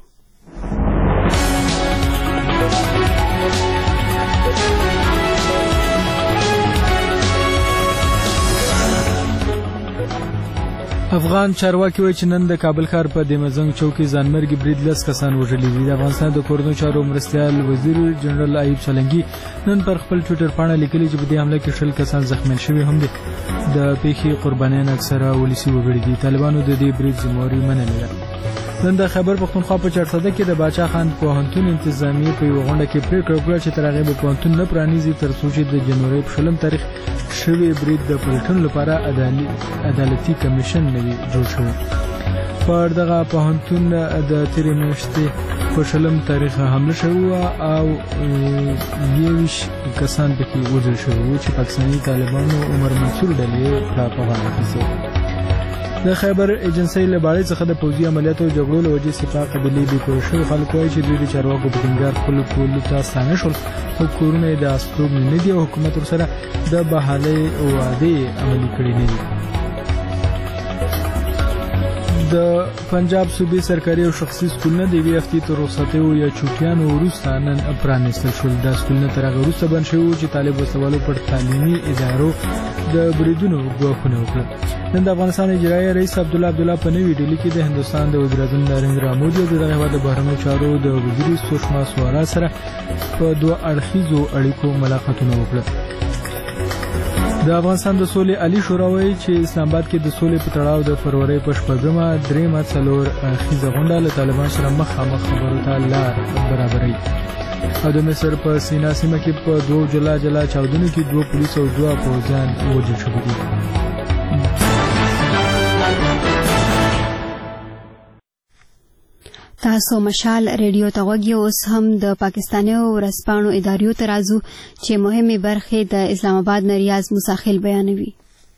S16: افغان چارواکي وایي چې نن د کابل ښار په دمزنګ چوکي ځانمرګي برید 10 کسان وژلي دي. د افغانستان د کورنیو چارو مرستیال وزیر جنرال ایوب چلنګي نن پر خپل ټویټر باندې لیکلي چې په دې حمله کې 10 کسان زخمیان شوي هم دي. د پیښې قربانیان اکثره ولسی وګړي دي. طالبانو د دې برید ذمہواري منلې ده. نن د خیبر پښتونخوا په چارسده کې د باچا خان پوهنتون انتظامیه په یو غونډه کې پریکړه وکړه چې تر هغه به پوهنتون نه پرانیزي تر څو چې د جنوري په 20 تاریخ شوی برید د پلټن لپاره عدالتي کمیشن نوي جوړ شو. پر دغه پوهنتون د تیرې میاشتې په 20 تاریخ حمله شوه او 20 کسان پکې وژل شوي چې پاکستاني طالبانو عمر منصور ډلې پراپاګاندا کوي. د خیبر ایجنسی له باندې څخه د پوځي عملیاتو او جګړو له وجې سپاه قبیلې د کورشو خلکو چې دوی د چارواکو په ټینګار خپل کول تاسو نه شول او کورونه د استوګ نه دی او حکومت ورسره د بحالي او وعده عملي کړی نه دي. د پنجاب صوبې سرکاري او شخصي سکولونه د وی اف تی تر رخصتیو یا چوټیانو وروسته نن پرانیستل شول. د سکولونه تر هغه وروسته بند شوي چې طالب وسوالو پر تعلیمي ادارو د بریدونو ګواښونه وکړل. نن د افغانستان اجرایي رئیس عبدالله په نوې ډیلي کې د هندوستان د وزیر اعظم نریندرا مودي او د هیواد د بهرنیو چارو د وزیر سوشما سوراج سره په دوه اړخیزو اړیکو ملاقاتونه وکړل. د افغانستان د سولې عالی شورا وایي چې اسلام آباد کې د سولې په تړاو د فروری په 4مه 3مه 4 اړخیزه غونډه له طالبان سره مخامخ خبرو ته لار برابروي. او د مصر په سینا سیمه کې په 2 جلا چاودنو کې 2 پولیس او 2 پوځیان وژل شوي دي.
S1: تاسو مشال ریډیو ته غوږی اوس هم د پاکستاني ورځپاڼو اداریو ته راځو چې مهمه برخه د اسلام آباد نه ریاض مساخل بیانوي.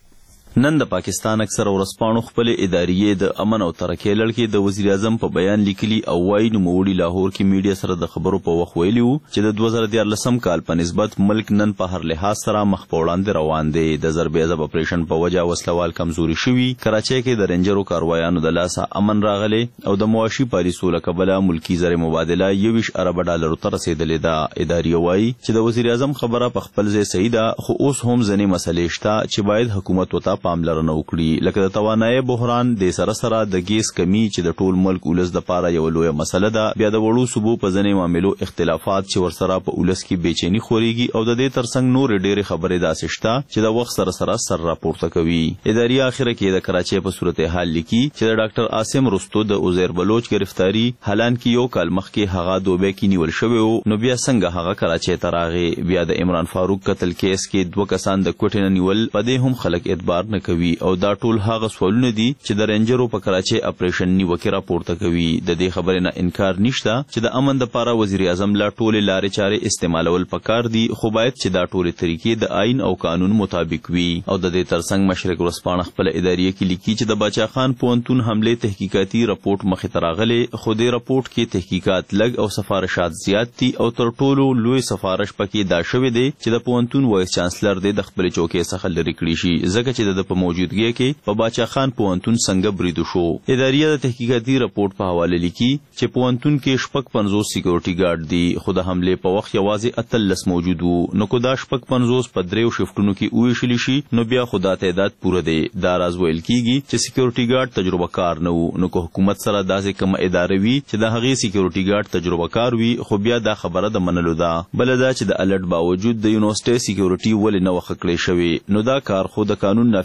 S14: نن د پاکستان اکثر ورځپاڼو خپل اداریې د امن او ترقۍ لړ د وزیر اعظم په بیان لیکلي او وايي نوموړي لاهور کې میډیا سره د خبرو په وخت ویلي وو چې د 2014 کال په نسبت ملک نن په هر لحاظ سره مخ په وړاندې روان دی. د ضربې عذاب اپریشن په وجه وسلوال کمزوري شوي. کراچۍ کې د رینجرو کاروایانو د لاسه امن راغلی او د مواشي پالیسو له کبله ملکی زر مبادله 20 ارب ډالرو ته رسیدلې ده. اداریه وايي چې د وزیر اعظم خبره په خپل ځای صحیح ده خو اوس هم ځینې مسلې شته چې باید حکومت وته پاملرنه وکړي لکه د توانایي بحران د سره د ګیس کمی چې د ټول ملک ولس د پاره یو لوی مسله ده. بیا د وړو صوبو په ځینې معاملو اختلافات چې ورسره په ولس کې بېچینی خوريږي او د دې ترڅنګ نور ډېرې خبرې داسې شته چې د وخت سره سر راپورته کوي. اداري اخره کې د کراچۍ په صورتحال لیکي چې د ډاکټر عاصم رستو د عزیر بلوچ گرفتاری حالان کې یو کال مخکې هغه دوبه کې نیول شوی وو نو بیا څنګه هغه کراچۍ ته راغی. بیا د عمران فاروق قتل کیس کې 2 کسان د کوټې نه نیول په دې هم خلک اعتبار نه کوي او دا ټول هغه سوالونه دي چې د رینجرو په کراچۍ اپریشن نیوکه راپورته کوي. د دې خبرې نه انکار نشته چې د امن د لپاره وزیر اعظم لا ټول لارې چارې استعمالول پکار دي خو باید چې دا ټول طریقې د آئین او قانون مطابق وي. او د دې ترڅنګ مشرق ورځپاڼه خپل اداریه کې لیکي چې د باچا خان پوهنتون حمله تحقیقاتي راپورټ مخې ته راغلی خو د راپورټ کې تحقیقات لږ او سفارشات زیات دي او تر ټولو لوی سفارش پکې دا شوی دی چې د پوهنتون وایس چانسلر د خپل چوکۍ څخه لري کړی شي ځکه چې د په موجودګۍ کې په باچا خان پوهنتون څنګه بریدو شو. اداریه د تحقیقاتي راپورټ په حواله لیکي چې پوهنتون کې 50 سکیورټي ګارد دي خو د حمله په وخت یوازې 18 موجود وو نو کو دا 50 په دریو شفټونو کې وېشل شي نو بیا خدا تعداد پوره دی. دا راز ویل کیږي چې سکیورټي ګارد تجربه کار نه وو نو کو حکومت سره داسې کوم ادارې وي چې د هغې سکیورټي ګارد تجربه کار وي خو بیا دا خبره د منلو ده. بل دا چې د الرټ باوجود د یونیورسيټي سکیورټي ولې نه وخت کړی شوی نو دا کار خو د قانون نافذ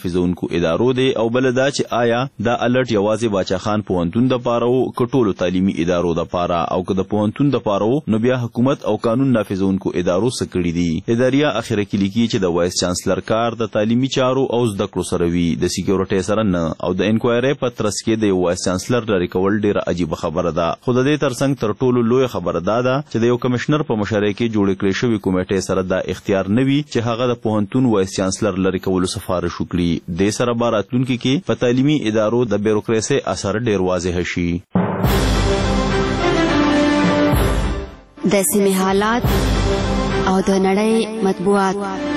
S14: نافذونکو ادارو دی او بل دا چې آیا دا الرټ یوازې باچا خان پوهنتون د پاره او کټولو تعلیمي ادارو د پاره او که د پوهنتون د پاره نو بیا حکومت او قانون نافذونکو ادارو سکړي دي. اداریا اخره کې لیکي چې د وایس چانسلر کار د تعلیمي چارو او زده کړو سره وي د سکیورټي سره نه او د انکوایري په ترڅ کې د وایس چانسلر لري کول ډیره عجیب خبره ده. خو د دې ترڅنګ تر ټولو لوی خبره ده چې د یو کمشنر په مشرۍ کې جوړ کړی شوی کمیټې سره دا اختیار نه وي چې هغه د پوهنتون وایس چانسلر لري کول سفارش وکړي. د سره باراتلونکو کې په تعلیمي ادارو د بیروکراسي اثر ډیر واضح شي.
S1: د سیمې حالات او د نړۍ مطبوعات.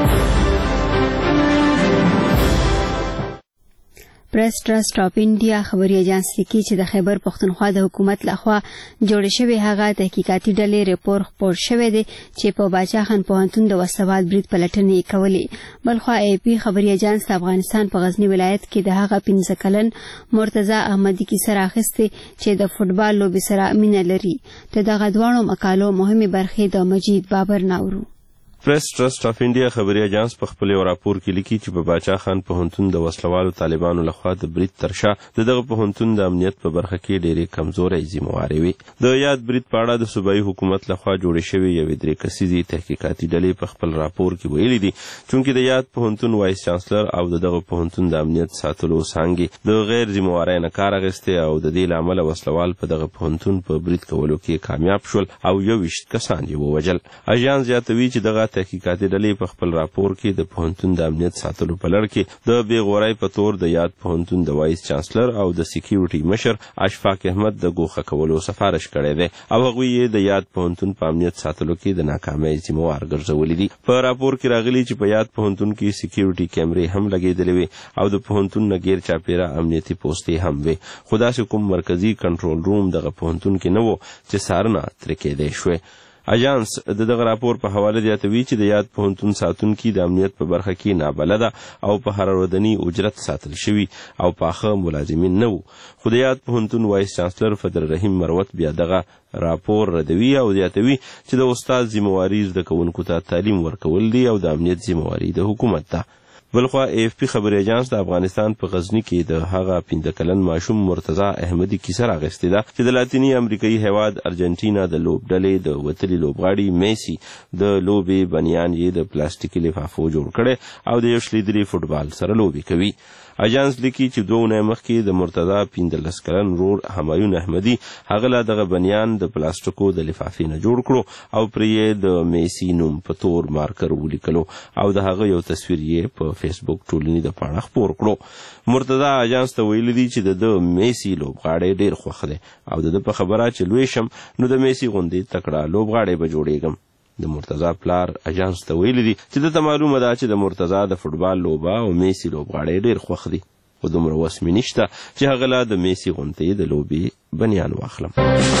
S1: پریس ټرست اف انډیا خبري اژانس لیکي چې د خیبر پختونخوا د حکومت لخوا جوړ شوی هغه تحقیقاتي ډلې ریپورت خپور شوی دی چې په باچا خان پوهنتون د وسوال برید پلټنې کولې. بلخوا ای پی خبري اژانس د افغانستان په غزنی ولایت کې د هغه 15 کلن مرتضی احمدی کیسه راخسته چې د فوټبال لوبي سره مینه لري. ته دغه دوانو مقالو مهمه برخې د مجید بابر ناورو.
S4: پریس ټرست اف انډیا خبري اژانس په خپل راپور کې لیکي چې په باچا خان پوهنتون د وسلوالو طالبانو لخوا د برید ترشا دغه پوهنتون د امنیت په برخه کې ډېری کمزورې ذمہواري وي. د یاد برید په اړه د صوبایي حکومت لخوا جوړې شوې یوې درې کسیزې تحقیقاتي ډلې په خپل راپور کې ویلي دي چې د یاد پوهنتون وایس چانسلر او دغه پوهنتون د امنیت ساتلو څانګې د غیر ذمہوارۍ نه کار اخیسته او د دې لامل وسلوال په دغه پوهنتون په برید کولو کې کامیاب شول او 21 کسان یې ووجل. اژانس زیاتوي چې دغه تحقیقاتي ډلې په خپل راپور کې د پوهنتون د امنیت ساتلو په لړ کې د بېغورۍ په تور د یاد پوهنتون د وایس چانسلر او د سکیورټي مشر اشفاق احمد د ګوښه کولو سفارش کړی دی او هغوی یې د یاد پوهنتون په امنیت ساتلو کې د ناکامۍ ذمہوار ګرځولي دي. په راپور کې راغلي چې په یاد پوهنتون کې سکیورټي کیمرې هم لګېدلې وي او د پوهنتون نه غیر چاپیره امنیتي پوسټې هم وي. خو داسې کوم مرکزی کنټرول روم دغه پوهنتون کې نه و چې څارنه ترې کېدی شوې. اژانس دغه راپور په حواله زیاتوي چې د یاد پوهنتون ساتونکي د امنیت په برخه کې نابلده او په هر ورځني اجرت ساتل شوي او پاخه ملازمین نه وو. خو د یاد پوهنتون وایس چانسلر فضل رحیم مروت بیا دغه راپور ردوي او زیاتوي چې د استاد ذمہواري زده کوونکو ته تعلیم ورکول دي او د امنیت ذمہواري د حکومت ده. بلخوا ای اف پی خبري اژانس د افغانستان په غزنی کې د هغه 15 کلن ماشوم مرتضی احمدی کیسه راغستې ده چې د لاتینی امریکایي هیواد ارجنټینا د لوب ډلې د وتلي لوبغاړي میسی د لوبې بنیان یې د پلاستیکي لفافو جوړ کړي او د یو شلیدري فوټبال سره لوبي کوي. اژانس لیکي چې 2 اونۍ مخکې د مرتضی 15 کلن ورور همایون احمدی هغه لا دغه بنیان د پلاستیکو د لفافې نه جوړ کړو او پرې د میسی نوم په تور مارکر ولیکلو او د هغه یو تصویر یې په فیسبوک ټولنی د پاڼه خپور کړو. مرتضی اژانس ته ویلي دي چې د میسی لوبغاړی ډیر خوښ دی او د په خبره چې لوی شم نو د میسی غوندې تکړه لوبغاړی به جوړېږم. د مرتضی پلار اژانس ته ویلي دي چې د معلومه ده چې د مرتضی د فوټبال لوبه او میسی لوبغاړی ډیر خوښ دي خو دومره وس مې نشته چې هغه لا د میسی غوندې د لوبې بنیان واخلم.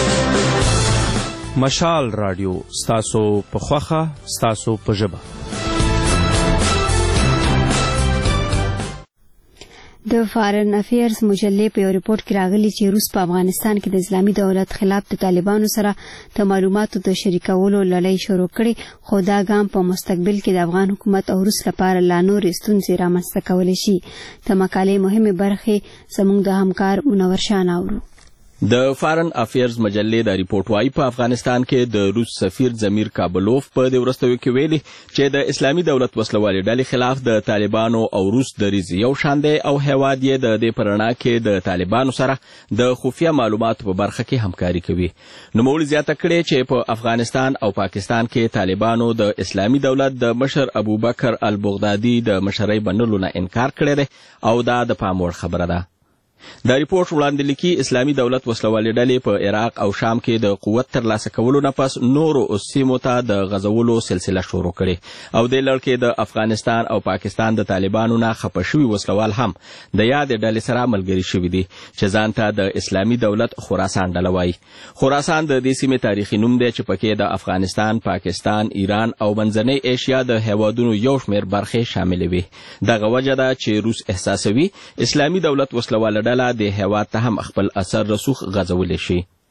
S5: مشال رادیو ستاسو په خوښه ستاسو په ژبه.
S1: د فارن افیرز مجلې په یو ریپورت کې راغلي چې روس په افغانستان کې د اسلامي دولت خلاف د طالبانو سره د معلوماتو د شریکولو لړۍ شروع کړې خو دا ګام په مستقبل کې د افغان حکومت او روس لپاره لا نورې ستونزې رامنځته کولی شي. د مقالې مهمې برخې زموږ د همکار منور شاه ناورو.
S9: د فارن افیرز مجلې د ریپورت وايي په افغانستان کې د روس سفیر زمیر کابلوف په دې وروستیو کې ویلي چې د اسلامي دولت وسلوالې ډلې خلاف د طالبانو او روس دریځ یو شان دی او هیواد یې د دې په رڼا کې د طالبانو سره د خفیه معلوماتو په برخه کې همکاري کوي. نوموړي زیاته کړې چې په افغانستان او پاکستان کې طالبانو د اسلامي دولت د مشر ابوبکر البغدادي د مشرۍ بنلو نه انکار کړی دی او دا د پام وړ خبره ده. دا ریپورت وړاندې لیکي اسلامي دولت وسلوالې ډلې په عراق او شام کې د قوت ترلاسه کولو نه پس نورو سیمو ته د غزولو سلسله شروع کړې او د لړ کې د افغانستان او پاکستان د طالبانو نه خپه شوي وسلوال هم د یاد ډلې سره ملګري شوي دي چې ځان ته د اسلامي دولت خراسان ډله وایي. خراسان د دې سیمې تاریخي نوم دی چې پکې د افغانستان، پاکستان، ایران او منځنۍ ایشیا د هیوادونو یو شمېر برخې شاملې وي. دغه وجه ده چې روس احساسوي اسلامي دولت وسلواله د هیواد ته هم خپل اثر رسوخ غځولی شي.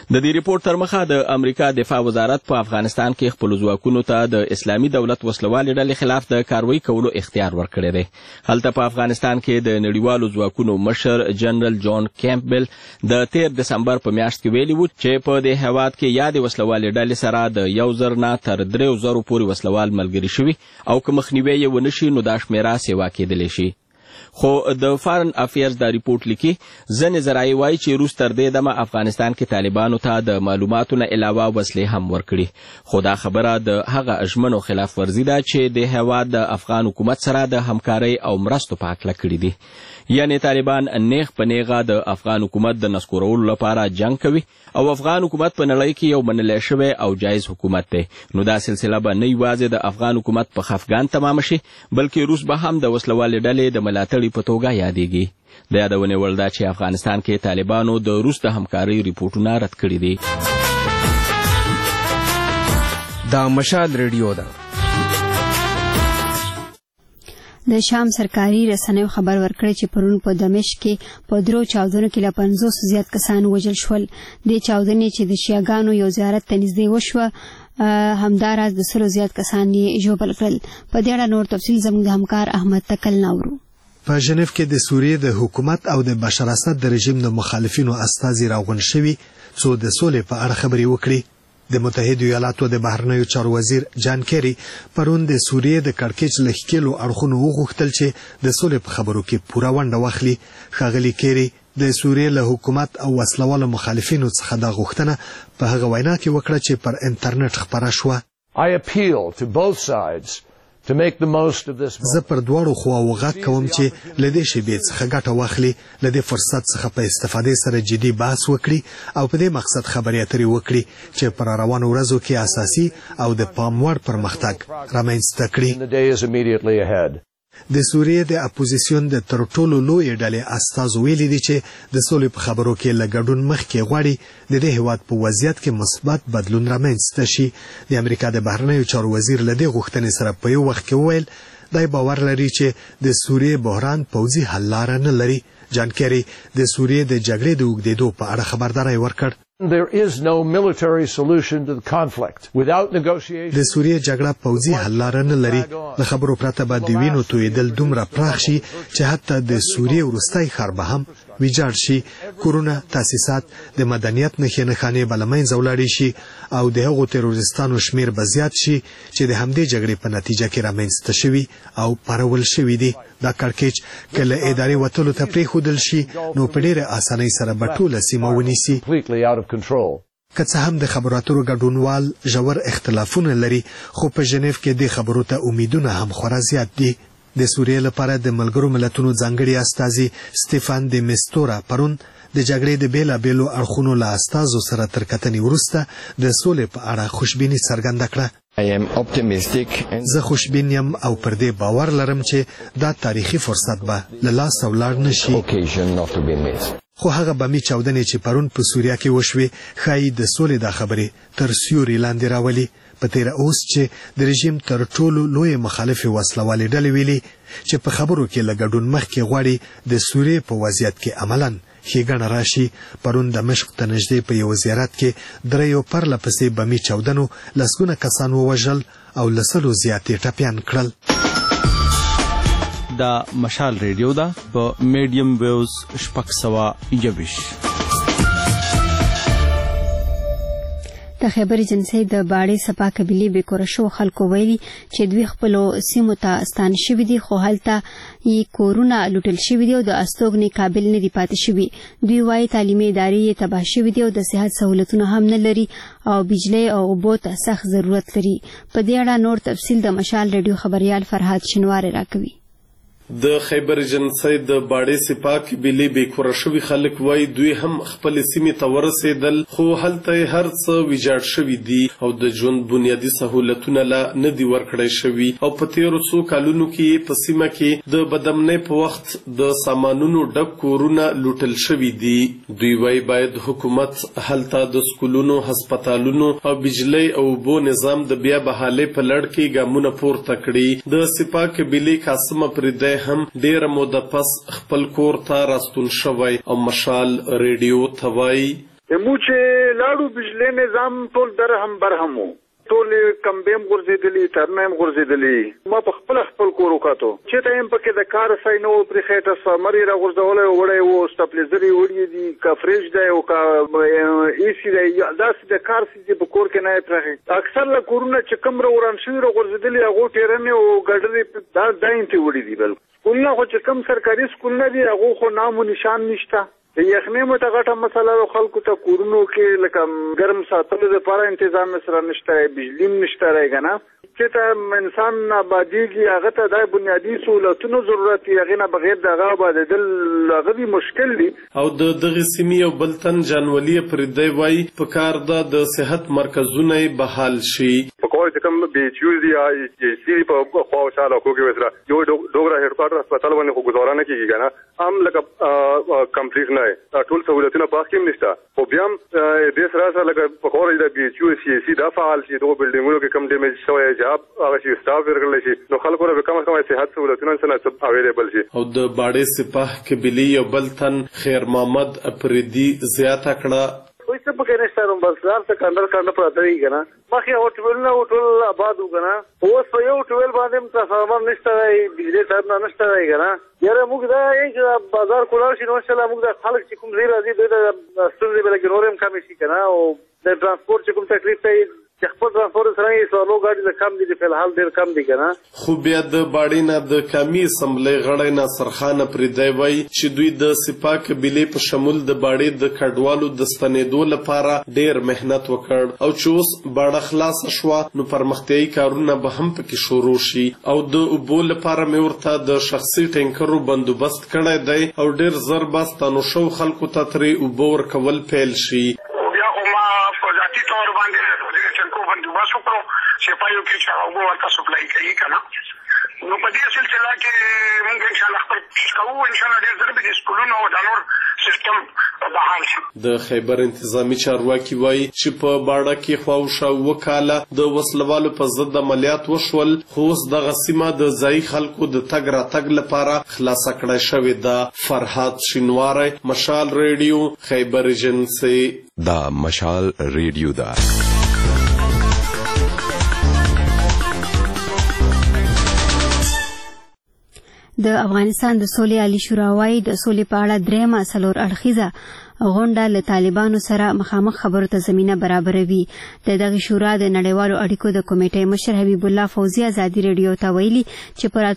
S9: د دې ریپورت تر مخه د امریکا دفاع وزارت په افغانستان کې خپل ځواکونو ته د اسلامي دولت وسلوالې ډلې خلاف د کاروایی کولو اختیار ورکړی دی. هلته په افغانستان کې د نړیوالو ځواکونو مشر جنرال جان کیمپبل د 13 دسمبر په میاشت کې ویلي و چې په دې هیواد کې یادې وسلوالې ډلې سره د 1000 نه تر 3000 پورې وسلوال ملګري شوي او که مخنیوی یې ونه شي نو دا شمیره سیوا کېدلی شي. خو د فارن افیرز دا ریپورت لیکي ځینې ذرایع وایي چې روس تر دې دمه افغانستان کې طالبانو ته د معلوماتو نه علاوه وسلې هم ورکړي. خو دا خبره د هغه اژمنو خلاف ورزي ده چې د هیواد د افغان حکومت سره د همکارۍ او مرستو په هکله کړي دي. یعنی طالبان نیغ په نیغه د افغان حکومت د نسکورولو لپاره جنگ کوي او افغان حکومت په نړۍ کې یو منلی شوی او جایز حکومت دی. نو دا سلسله به نه یوازې د افغان حکومت په خفګان تمام شي بلکې روس به هم د وسلوالې ډلې د ملاتړي په توګه یادېږي. د یادونې وړ ده چې افغانستان کې طالبانو د روس د همکارۍ ریپورټونه رد کړي دي.
S21: دا مشال ریډیو ده.
S1: د شام سرکاري رسنیو خبر ورکړی چې پرون په دمشق کې په 3 چاودنو کې له 50 زیات کسان وژل شول. د چاودنې چې د شیعاګانو یو زیارت ته نږدې وشوه همداراز د 100 زیات کسان یې ژوبل کړل. په دې اړه نور تفصیل زموږ د همکار احمد تکل ناورو.
S7: په ژنیف کې د سوریې د حکومت او د بشار اسد د رژیم د مخالفینو استازي راغونډ شوي څو د سولې په اړه خبرې وکړي. د متحده ایالاتو د بهرنیو چارو وزیر جان کیری پرون د سوریې د کړکېچ له ښکېلو اړخونو وغوښتل چې د سولې په خبرو کې پوره ونډه واخلي. ښاغلي کیری د سوریې له حکومت او وسلوالو مخالفینو څخه دا غوښتنه په هغه وینا کې وکړه چې پر انټرنیټ خپره شوه. زه پر دواړو خواو غږ کوم چې له دې شیبې څخه ګټه واخلي، له دې فرصت څخه په استفادې سره جدي بحث وکړي او په دې مقصد خبرې اترې وکړي چې پر روانو ورځو کې اساسي او د پام وړ پرمختګ رامنځته کړي. د سوریې د اپوزیسیون د تر ټولو لوی ډلې استازو ویلي دي چې د سولې په خبرو کې له ګډون مخکې غواړي د دې هیواد په وضعیت کې مثبت بدلون رامنځته شي. د امریکا د بهرنیو چارو وزیر له دې غوښتنې سره په یو وخت کې وویل دی باور لري چې د سوریې بحران پوځي حل لاره نه لري. جان کیری د سوریې د جګړې د اوږدېدو په اړه خبرداری ورکړ.
S8: There is no military solution to the conflict without negotiation.
S7: د سوریې جګړه پوځي حل لاره نه لري. د خبرو پرته به د وینو تویېدل دومره پراخ شي چې حتی د سوریې وروستی ښار به هم ویجاړ شي. کورونه، تاسیسات، د مدنیت نښې نښانې به له منځه ولاړې شي او د هغو تروریستانو شمیر به زیات شي چې د همدې جګړې په نتیجه کې رامنځته شوي او پارول شوي دي. دا کړکېچ که له ادارې وتلو ته پرېښودل شي نو په ډېره اسانۍ سره به ټوله سیمه ونیسي. که څه هم د خبرو اترو ګډونوال ژور اختلافونه لري خو په ژنیف کې د خبرو ته امیدونه هم خورا زیات دي. د سوریې لپاره د ملګرو ملتونو ځانګړي استازي سټیفان د میستورا پرون د جګړې د بیلابیلو اړخونو له استازو سره تر کتنې وروسته د سولې په اړه خوشبیني څرګنده کړه. زه خوشبین یم او پر دې باور لرم چې دا تاریخي فرصت به له لاسه ولاړ نه شي. خو هغه بمي چاودنې چې پرون په سوریه کې وشوې ښایي د سولې دا خبرې تر سیوري لاندې راولي. په تیره اوس چې د رژیم تر ټولو لوی مخالفې وسلوالې ډلې ویلي چې په خبرو کې له ګډون مخکې غواړي د سوریې په وضعیت کې عملاً ښېګڼه راشي. پرون دمشق ته نږدې په یو زیارت کې 3 پرله پسې بمي چاودنو لسګونه کسان ووژل او له 100 زیات یې ټپیان کړل.
S5: دا مشال ریډیو ده په میډیم ویوز 621.
S1: د خیبر ایجنسۍ د باړې سپا قبیلې بېکوره شو خلکو ویلي چې دوی خپلو سیمو ته ستانه شوي دي خو هلته یې کورونه لوټل شوي دي او د استوګنې قابل نه دي پاتې شوي. دوی وایي تعلیمي ادارې یې تباه شوي دي او د صحت سهولتونه هم نه لري او بجلی او اوبو ته سخت ضرورت لري. په دې اړه نور تفصیل د مشال ریډیو خبریال فرهاد شینواری راکوي.
S10: د خیبر ایجنسۍ د باړې سپا قبیلې بېکوره شوي خلک وایي دوی هم خپلې سیمې ته ورسېدل خو هلته یې هر څه ویجاړ شوي دي او د ژوند بنیادي سهولتونه لا نه دي ورکړی شوي او په تېرو څو کلونو کې په سیمه کې د بدامنۍ په وخت د سامانونو ډک کورونه لوټل شوي دي. دوی وایي باید حکومت هلته د سکولونو، هسپتالونو او بجلی او اوبو نظام د بیا بحالۍ په لړ کې ګامونه پورته کړي. د سپا قبیلې قاسم افریدی هم ډیره موده پس خپل کور ته راستون شوی او مشال ریډیو ته وایي
S3: مو چې لاړو بجلی نظام ټول درهم برهم وو، ټول کمبیم غورځېدلي، ترنه غورځېدلي. ما په خپل کور وکاتو چې ته هم پکې د کار ځای نه و، پرې خېټه سمري را غورځولی وړی و، سټپلیزر یې وړي دي، که فریج دی او که ایسي دی، داسې د کار څیز په کور کې نه یې پرېښی. اکثر له کورونه چې کوم را وران شوي را غورځېدلي هغو ټېرنې او ګډرې دا انتې وړي دي. بلکل سکولونه خو چې کوم سرکاري سکولونه دي هغو خو نام و نشان نشته. د یخنۍ مو ته غټه مسله ده، خلکو ته کورونو کې لکه ګرم ساتلو دپاره انتظام سره نشته، بجلي هم نشته دی که نه. چې ته انسان آبادېږي هغه ته دا بنیادي سهولتونو ضرورت وي، هغې نه بغیر د هغه آبادېدل هغه دي مشکل دي.
S10: او د دغې سیمې یو بل تن جانولي پردی وایي پکار ده د صحت مرکزونه یې بحال شي.
S2: پکار چې کوم بي ایچ یو دي یا ای سی په خوا او شا علاقو کې وسره یو ډوګرا هېډ کوارټر هسپتال باندې خو ګزاره نه کېږي که نه، هم لکه کمپلیټ نه دی، ټول سهولتونه په کې هم نشته. خو بیا هم دې سره لکه پکار د بي ایچ یو سی ای سی دا فعال شي، دغو بلډینګونو کې کم ډیمیج شوی هغه شي سټاف ورکړلی شي، نو خلکو له کم از کم صحت سهولتونه څه اویلیبل شي.
S10: او د باړې سپاه قبیلې یو بل تن خیر محمد اپریدي زیاته کړه
S3: کوئی څه پکې نشته نو بس ځان څه کنډر پراته وي که نه. مخکې هوټلونه ټول آباد وو که نه، اوس په یو هوټل باندې هم ټرانسفارمر نشته دی، بجلي ټایپ نه نشته دی که نه. یاره موږ دا یې چې بازار کولاړ شي نو انشاءالله موږ د خلک چې کوم ځای راځي دوی ته ستونزې به لکه نور هم کمې شي که نه. او د ټرانسپورټ چې کوم تکلیف دی چې خپل ټرانسپورټ سره یې سوالو ګاډي د کم دي، د فلحال ډېر کم دي که نه.
S10: خو بیا د باړې نه د قومي اسمبلۍ غړی ناصرخان اپریدی وایي چې دوی د سپاه قبیلې په شمول د باړې د کډوالو د ستنېدو لپاره ډېر محنت وکړ، او چې اوس باړه خلاصه شوه نو پرمختیایي کارونه به هم پکې شروع شي. او د اوبو لپاره مې ورته د شخصي ټینکرو بندوبست کړی دی او ډېر زر به ستانو شو خلکو ته ترې اوبه ورکول پیل شي.
S12: بندوبست وکړو چې پایو کې چې اوبه ورته سپلای کوي که نه. نو په دې سلسله کې موږ انشاءالله خپل کوشش کوو، انشاءالله ډېر زر به د سکولونو او د نور سیستم بحال شي.
S10: د خیبر انتظامي چارواکي وایي چې په باړه کې خواوشا 2 کاله د وسلوالو په ضد عملیات وشول، خو اوس دغه سیمه د ځایي خلکو د تګ راتګ لپاره خلاصه کړی شوې ده. فرهاد شینواری، مشال ریډیو، خیبر ایجنسي.
S11: دا مشال ریډیو ده.
S1: د افغانستان د سولې عالی شورا وايي د سولې په اړه درېیمه څلور اړخیزه غونډه له طالبانو سره مخامخ خبرو ته زمینه برابروي. د دغه شورا د نړیوالو اړیکو د کمیټې مشر حبیب الله فوزي ازادي رادیو ته ویلي چې په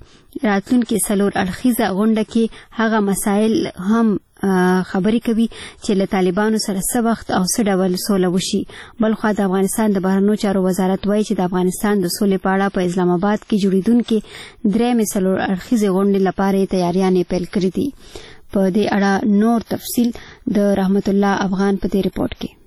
S1: راتلونکي څلور اړخیزه غونډه کې هغه مسایل هم خبرې کوي چې له طالبانو سره څه وخت او څه ډول سوله وشي. بلخوا د افغانستان د بهرنیو چارو وزارت وایي چې د افغانستان د سولې په اړه په اسلام آباد کې جوړېدونکې درېیمې څلور اړخیزې غونډې لپاره تیاریانې پیل کړې دي. په دې اړه نور تفصیل د رحمت الله افغان په دې رپورټ کې.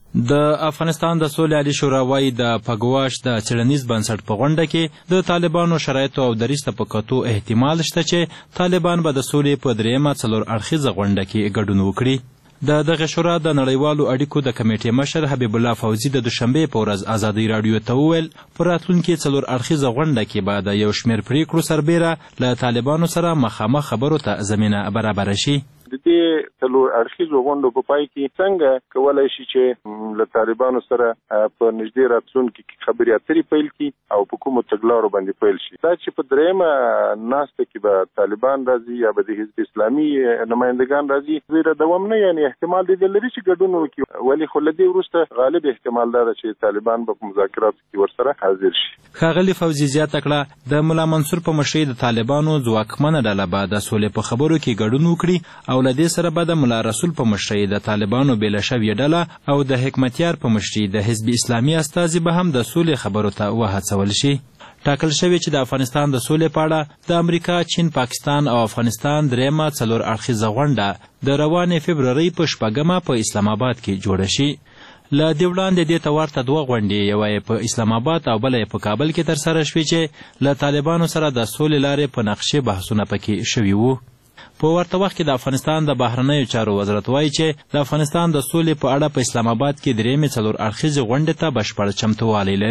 S13: د افغانستان د سولې عالی شورا وايي د پګواش د څېړنیز بنسټ په غونډه کې د طالبانو شرایطو او دریځ ته په کتو احتمال شته چې طالبان به د سولې په درېیمه څلور اړخیزه غونډه کې ګډون وکړي. د دغه شورا د نړیوالو اړیکو د کمیټې مشر حبیب الله فوزي د دوشنبې په ورځ ازادي رادیو ته وویل په راتلونکي څلور اړخیزه غونډه کې به د یو شمېر پریکړو سربیره له طالبانو سره مخامخ خبرو ته زمینه برابره شي.
S2: د دې څلور اړخیزو غونډو په پای کې څنګه کولای شي چې له طالبانو سره په نږدې راتلونکي کې خبرې اترې پیل کړي او په کومو تګلارو باندې پیل شي. دا چې په درېیمه ناسته کې به طالبان راځي یا به د حزب اسلامي نمایندګان راځي، زیرا دوام نه، یعنی احتمال دی لري چې ګډون وکړي، ولې خو له دې وروسته غالب احتمال دا ده چې طالبان به په مذاکراتو کې ورسره حاضر شي.
S13: ښاغلي فوزي زیاته کړه د ملا منصور په مشرۍ د طالبانو ځواکمنه ډله به د سولې په خبرو کې ګډون وکړي او له دې سره به د ملا رسول په مشرۍ د طالبانو بېله شوې ډله او د حکمتیار په مشرۍ د حزب اسلامي استازي به هم د سولې خبرو ته وهڅول شي. ټاکل شوی چې د افغانستان د سولې په اړه د امریکا، چین، پاکستان او افغانستان درېیمه څلور اړخیزه غونډه د روانې فبرورۍ په 6 په اسلام آباد کې جوړه شي. له دې وړاندې دې ته ورته 2 غونډې، یوه یې په اسلام آباد او بله یې په کابل کې ترسره شوې چې له طالبانو سره د سولې لارې په نقشې بحثونه پکې شوي وو. په ورته وخت کې د افغانستان د بهرنیو چارو وزارت وایي چې د افغانستان د سولې په اړه په اسلام آباد کې درېیمې څلور اړخیزې غونډې ته بشپړ چمتووالی لري.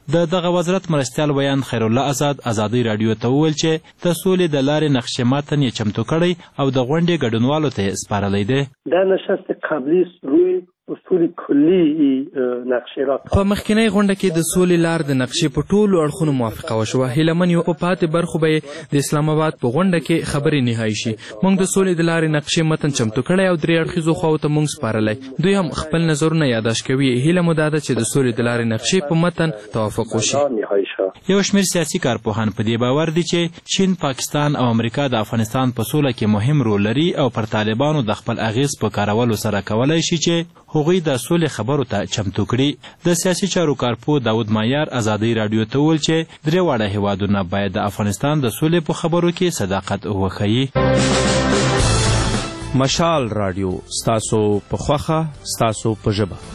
S13: د دغه وزارت مرستیال ویان خیر الله آزاد ازادي رادیو ته وویل چې د سولې د لارې نقشې متن یې چمتو کړی او د غونډې ګډونوالو ته سپارلی دی.
S15: در نشست قبلی روی اصول کلی نقشه را
S17: په مخکینی غونډه کې د سولې لار د نقشې په ټولو اړخونو موافقه وشوه. هیلمن یو په پاتې برخو به د اسلام آباد په غونډه کې خبرې نهایی شي. موږ د سولې د لارې نقشې متن چمتو کړی او درې اړخیزو خواو ته موږ سپارلی. دوی هم خپل نظرونه یادداشت کوي. هیله مو دا ده چې د سولې د لارې نقشې په متن توافق وشي.
S13: یو شمېر سیاسي کارپوهان په دې باور دي چې چین، پاکستان او امریکا د افغانستان په سوله کې مهم رول لري او پر طالبانو د خپل اغیز په کارولو سره کولی شي چې هغوی د سولې خبرو ته چمتو کړي. د سیاسي چارو کارپو داود مایار ازادي رادیو ته وویل چې درې واړه هیوادونه باید د افغانستان د سولې په خبرو کې صداقت وښيي.
S5: مشال رادیو ستاسو په خوښه ستاسو په ژبه.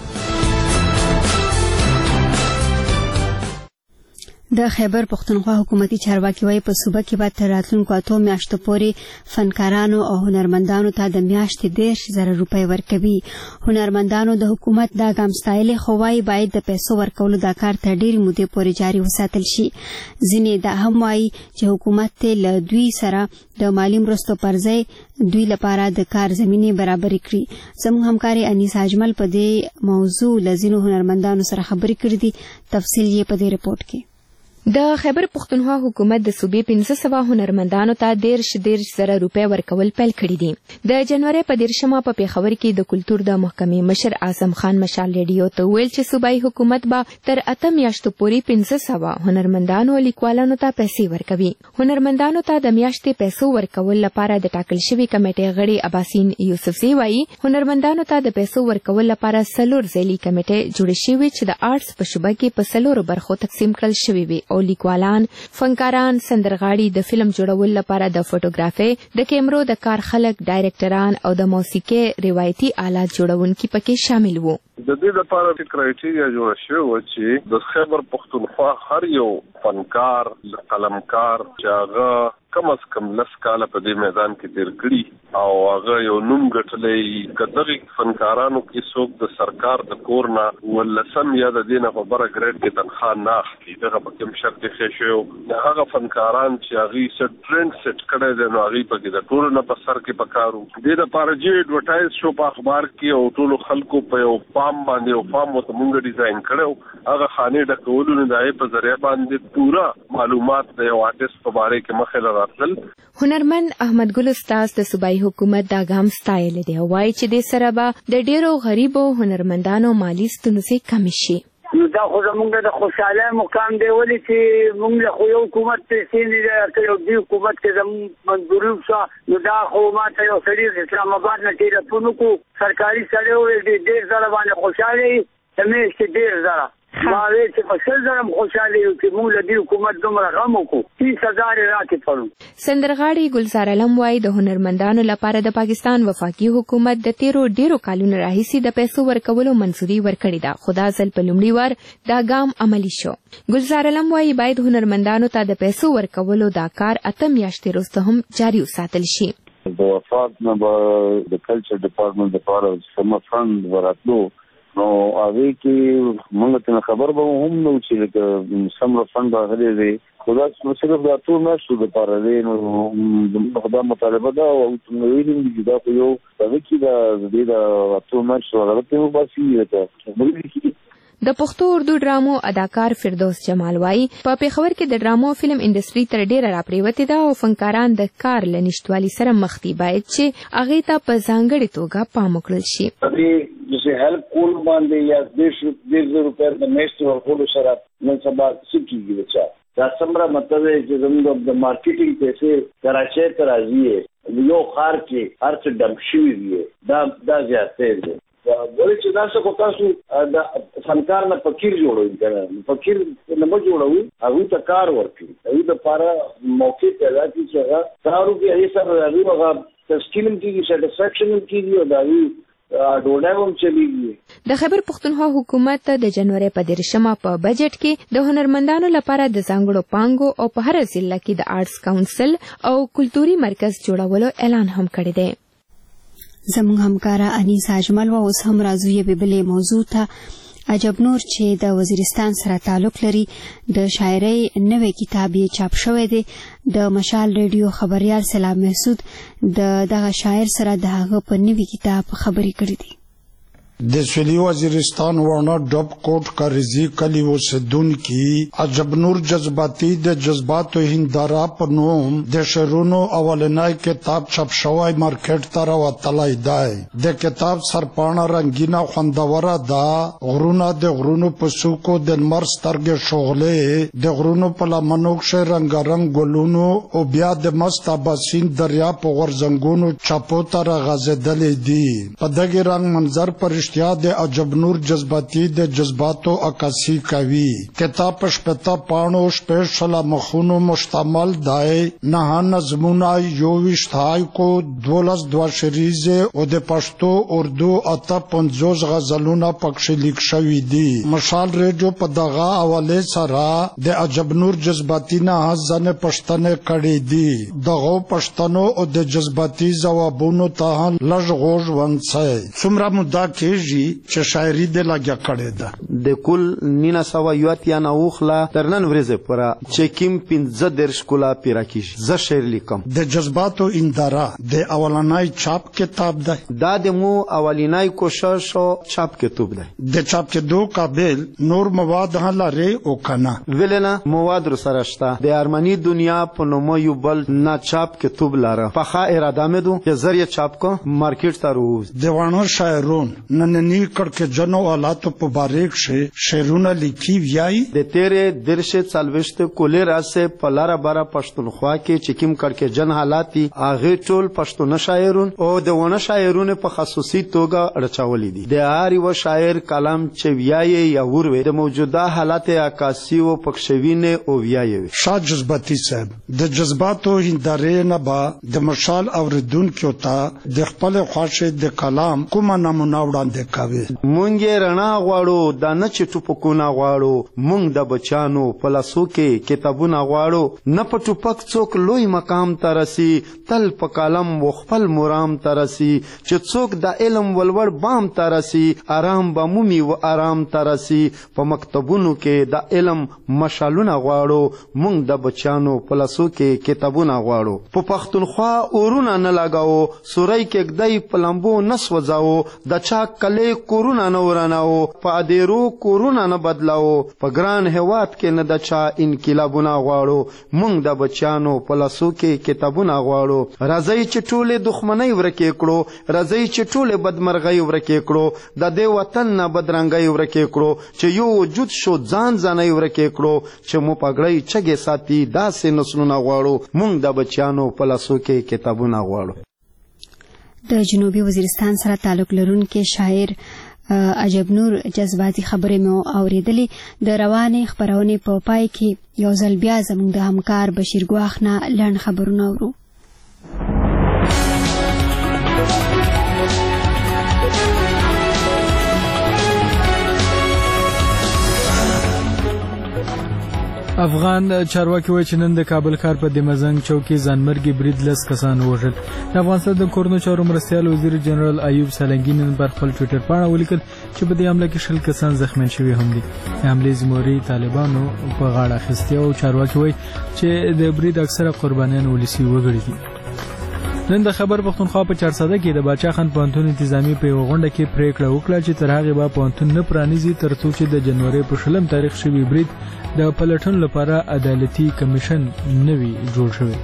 S1: د خیبر پختونخوا حکومتي چارواکي وايي په صوبه کې به تر راتلونکو 8 میاشتو پورې فنکارانو او هنرمندانو ته د میاشتې 10,000 روپۍ ورکوي. هنرمندانو د حکومت دا ګام ستایلی خو وايي باید د پیسو ورکولو دا کار تر ډېرې مودې پورې جاري وساتل شي. ځینې دا هم وايي چې حکومت له دوی سره د مالي مرستو پر ځای دوی لپاره د کار زمینې برابرې کړي. زموږ همکاري انیس اجمل په دې موضوع له ځینو هنرمندانو سره خبرې کړې دي. تفصیل یې په دې رپورټ کې.
S18: د خیبر پختونخوا حکومت د صوبې 1500 هنرمندانو ته 10,000 روپۍ ورکول پیل کړي دي. د جنوري په 13مه په پیښور کې د کلتور د محکمې مشر اعظم خان مشال ریډیو ته ویل چې صوبایي حکومت به تر 8 میاشتو پورې 1500 هنرمندانو او لیکوالانو ته پیسې ورکوي. هنرمندانو ته د میاشتې پیسو ورکول لپاره د ټاکل شوی کمیټې غړي اباسین یوسفزي وایي هنرمندانو ته د پیسو ورکول لپاره 4 ځلي کمیټې جوړې شوې چې د آرټس په شعبه کې په 4 برخو تقسیم کړل شوې وي او لیکوالان، فنکاران، سندرغاړي، د فلم جوړول لپاره د فوټوګرافي، د کیمرو د کار خلک، ډایرکټران او د موسیقي روایتي آلات جوړونکي پکې شامل وو.
S2: د دې لپاره چې کرایټیریا جوړ شوی چې د خیبر پختونخوا هر یو فنکار، قلمکار چې هغه کم از کم 10 کاله په دې میدان کې تیر کړي او هغه یو نوم ګټلی کدغه فنکارانو کې څوک د سرکار د کور نه ولسم یا د دینه په بره ګریډ کې تنخواه نه اخلي. دغه په کوم شرط کې شوی هغه فنکاران چې هغه سټ ټرند سټ کړی دی نو هغه په د ټول نه په سر کې پکارو. دې لپاره چې ایډورټایز شو په اخبار کې او ټول خلکو په یو فارم باندې او فارم ته مونږ ډیزاین کړو. هغه خانه ډکولو نه دای په ذریعہ باندې پورا معلومات د یو آرټیست په باره کې مخه راتل.
S18: هنرمند احمد ګل استاد د صوبایي حکومت دا ګام ستایلی دی. وایي چې د سره به د ډیرو غریبو هنرمندانو مالی ستونزې کمې شي.
S19: نو دا خو زمونږ د خوشحاله مقام دی ولې چې مونږ له خو یو حکومت پیسې نه راکړي او دې حکومت کې زموږ منظوري وشوه نو دا خو ماته یو سړي اسلام آباد نه ټیلیفون وکړو سرکاري سړی وویل چې 10,000 باندې خوشحاله یې د میاشتې 10,000 ما ویل چې په 100,000 خوشحاله یو چې مونږ له دې حکومت دومره غم وکړو 30,000 یې راکې پړو.
S18: سندرغاړي ګلزار علم وایي د هنرمندانو لپاره د پاکستان وفاقي حکومت د تیرو ډیرو کالونو راهیسې د پیسو ورکولو منظوري ورکړې ده خو دا ځل په لومړي وار دا ګام عملي شو. ګلزار علم وایي باید هنرمندانو ته د پیسو ورکولو دا کار 8 میاشتې وروسته هم جاري وساتل شي.
S25: د وفاق نه د کلچر ډپارټمنټ لپاره سم فند وراتلو نو هغه کې موږ ته خبر به هم نو چې سم فند راغلی دی خدا صرف د ټول نشو د پاره دی نو خدا مطالبه دا او نو ویلم دي دا یو د وکی دا د ټول نشو راغلی نو باسي
S18: د پښتو اردو ډرامو اداکار فردوس جمال وایي په پیښور کې د ډرامو فلم انډستری تر ډیره راپریوتې ده او فنکاران د کار له نشټوالي سره مخ دي باید چې هغې ته په ځانګړې توګه پام وکړل شي.
S19: چې هیلپ کول باندې یا 10,000 روپۍ د میاشتې ورکولو سره نن سبا څه کېږي بچا دا څومره مطلب دی چې زموږ د مارکیټینګ پیسې کراچۍ ته راځي یو ښار کې هر څه ډمپ شوي دي دا زیاتې دی. ولې چې دا څه کو تاسو د فنکار نه فقیر جوړوي کنه فقیر نه مو جوړوي هغه ته کار ورکړي هغه د لپاره موقع پیدا کړي چې هغه کارو کې هغه سره هغه تسکینم کیږي سټیسفیکشن کیږي او دا
S18: د خیبر پختونخوا حکومت د جنوري په 13مه په بجټ کې د هنرمندانو لپاره د ځانګړو پانګو او په هر ضلع کې د آرټس کونسل او کلتوري مرکز جوړولو اعلان هم کړی دی.
S1: زموږ همکاره انیس اجمل و اوس هم راځو یې بلې موضوع ته. عجب نور چې د وزیرستان سره تعلق لري د شاعرۍ نوې کتاب یې چاپ شوی دی. د مشال ریډیو خبريال سلام محسود دغه شاعر سره د هغه په نوې کتاب خبرې کړې دي.
S6: د سویلی وزیرستان ورنا ډب کوټ کارزی کلی وسدون کی عجب نور جذباتی د جذباتو هندارا په نوم د شعرونو اولنای کتاب چاپ شوی مارکیټ ته راوتلی دی. د کتاب سرپاڼه رنگینه خوندوره ده. غرونه د غرونو په څوکو د لمر سترګې شغلې د غرونو په لمنو کښې رنګارنګ ګلونو او بیا د مست اباسین دریا په غورځنګونو چاپو ته راغځېدلې دي. په دغې رنګ منظر پر اشتیا د عجب نور جذباتی د جذباتو عکاسی کوي. کتاب په 15 پاڼو 16 مخونو مشتمل دی. 9 نظمونه 21 هایکو 12 دوشریزه او د پښتو اردو 50 غزلونه پکښې لیک شوي دي. مشال ریډیو په دغه حواله سره د عجب نور جذباتی نه ځنه پښتنه کړي دي. دغه پښتنو او د جذباتی جوابونو ته لږ غوږ ونڅي. څومره مده کې چې شاعري د لګیا کړې ده.
S20: د کل 1980 نه اوخلا تر نن ورځې پورې چې کیم 15 کلا پیرا کیږي زه شعر لیکم.
S6: د جذباتو اندارا د اولنای چاپ کتاب ده.
S20: دا د مو اولنای کوشش او چاپ کتاب ده.
S6: د چاپ کېدو قابل نور مواد هم لري او کنه
S20: ولنه مواد سره شته. د ارمنی دنیا په نوم یو بل نه چاپ کتاب لاره په ښه اراده مې دو چې ذریعہ چاپ کو مارکیټ ته روز
S6: د وانو شاعرون نننی کړکې جنو حالاتو په باره کې شعرونه لیکي ویاي.
S20: د تیرې درشه څلويشت کولې راسه په لاره بارا پښتونخوا کې چې کوم کړکې جن حالاتي هغه ټول پښتون شاعرون او د ونه شاعرونه په خصوصي توګه رچاولې دي. د هر یو شاعر کلام چې ویاي یا وروي د موجوده حالات عکاسي او پښوینه او ویاي.
S6: شاه جذباتی صاحب د جذباتو هندارې نه با د مشال اوریدونکو ته د خپل خواشه د کلام کومه نمونه وړاندې کوي.
S20: مونږ رڼا غواړو دا نه چې ټوپکونه غواړو. مونږ د بچانو په لاسو کې کتابونه غواړو. نه په ټوپک څوک لوی مقام ته رسي تل په کلم و خپل مرام ته رسي. چې څوک د علم ولور بام ته رسي آرام به مومي و آرام ته رسي. په مکتبونو کې د علم مشالونه غواړو. مونږ د بچانو په لاسو کې کتابونه غواړو. په پښتونخوا اورونه نه لګاو سورای کې گدای په لمبو نس وځاو. د چا کله کورونا نه وراناو په ادیرو کورونا نه بدلاو. په ګران هواد کې نه د چا انقلابونه غواړو. مونږ د بچانو په لاسو کې کتابونه غواړو. راځي چې ټوله دښمنۍ ورکې کړو. راځي چې ټوله بدمرغۍ ورکې کړو. د دې وطن نه بدرنګۍ ورکې کړو. چې یو وجود شو ځان ځانۍ ورکې کړو. چې مو پګړۍ چګې ساتي داسې نسلونه غواړو. مونږ د بچانو په لاسو کې کتابونه غواړو.
S1: د جنوبي وزیرستان سره تعلق لرونکي شاعر عجب نور جذباتي خبرې مو اوریدلې. د روانې خبرونې په پای کې یو ځل بیا زموږ د همکار بشیر ګواخ نه لنډ خبرونه اورو.
S13: افغان چارواکي وایي چې نن د کابل ښار په دمزنګ چوک کې ځانمرګي برید 10 کسان ووژل. د افغانستان د کورنو چارو مرستیال وزیر جنرال ایوب سالنګي نن پر خپل ټویټر باندې ولیکل چې په دې حمله کې 20 کسان زخمیان شوي هم دي. د حملې ذمہواري طالبانو په غاړه اخیستې او چارواکي وایي چې د برید اکثره قربانیان ولسي وګړي دي. نن د خبر پښتونخوا په 400 کې د باچا خان پوهنتون انتظامی په غونډه کې پریکړه وکړه چې تر هغه به پوهنتون نه پرانیزي ترڅو چې د جنوري په 20 تاریخ شوی برید د پلټن لپاره عدالتي کمیشن نوي جوړ شوی.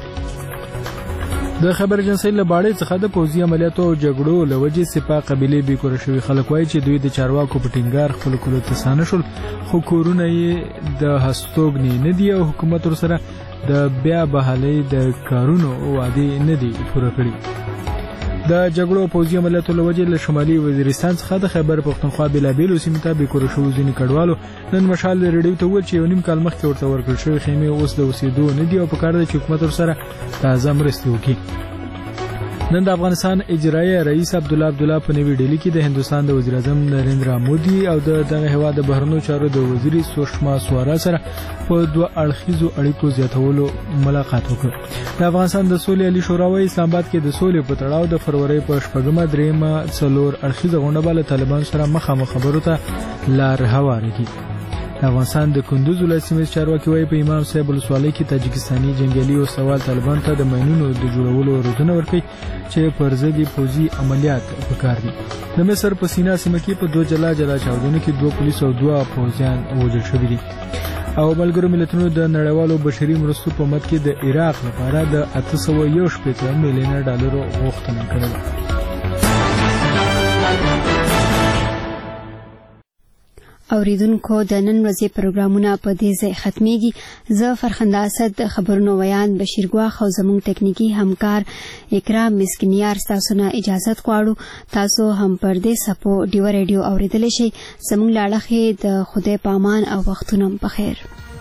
S13: د خبر ایجنسی له باړې څخه د پوځي عملیاتو او جګړو لوجې سپاه قبيله به کور شوی. خلک وایي چې دوی د چارواکو په ټینګار خپل کولو تسانه شول خو کورونه یې د هستوګنې نه دی او حکومت سره د بیا بحالي د کارونو وعده نه دی پوره کړی. د جګړو پوځي عملیاتو لوجې له شمالي وزیرستان څخه د خیبر پښتونخوا بلابیلو سیمې ته به کور شوی ځینې کډوالو نن مشال ریډیو ته وویل چې یو نیم کال مخکې ورته ورکړل شوی خیمې اوس د اوسېدو نه دي او په کار ده چې حکومت سره تازه مرستې وکړي.
S14: نن د افغانستان اجرایي رئیس عبدالله په نوی ډیلی کې د هندستان د وزیر اعظم نریندرا مودي او دغه هیواد د بهرنیو چارو د وزیر سوشما سوراج سره په دوه اړخیزو اړیکو زیاتولو ملاقات وکړ. د افغانستان د سولې عالی شورا وايي اسلام آباد کې د سولې په تړاو د فروری په 4 څلور اړخیزه غونډه بل طالبان سره مخامخ خبرو ته لار هواره کړي. د افغانستان د کندوز ولایت سیمه چارواکي وايي په امام صاحب ولسوالۍ کې تاجکستاني جنگیالي او سوال طالبان ته د ماینونو د جوړولو روزنه ورکوي چې پر ضد پوځي عملیات وکړي. د مصر په سینا سیمه کې په 2 جلا چاودنو کې 2 پولیس او 2 پوځیان وژل شوي دي. او ملګرو ملتونو د نړیوالو بشري مرستو په مد کې د عراق لپاره د 861 میلیون ډالرو غوښتنه کړې.
S1: اوریدونکو د نن ورځې پروګرامونه په دې ځای ختميږي. زه فرخنده اسد خبرونو ویان بشیر ګواخ او زموږ تکنیکی همکار اکرام مسکینیار تاسو نه اجازه غواړو. تاسو هم پر دې سپو ډیو ریډیو اوریدل شئ. زموږ لاړه د خدای پامان او وختونه په خیر.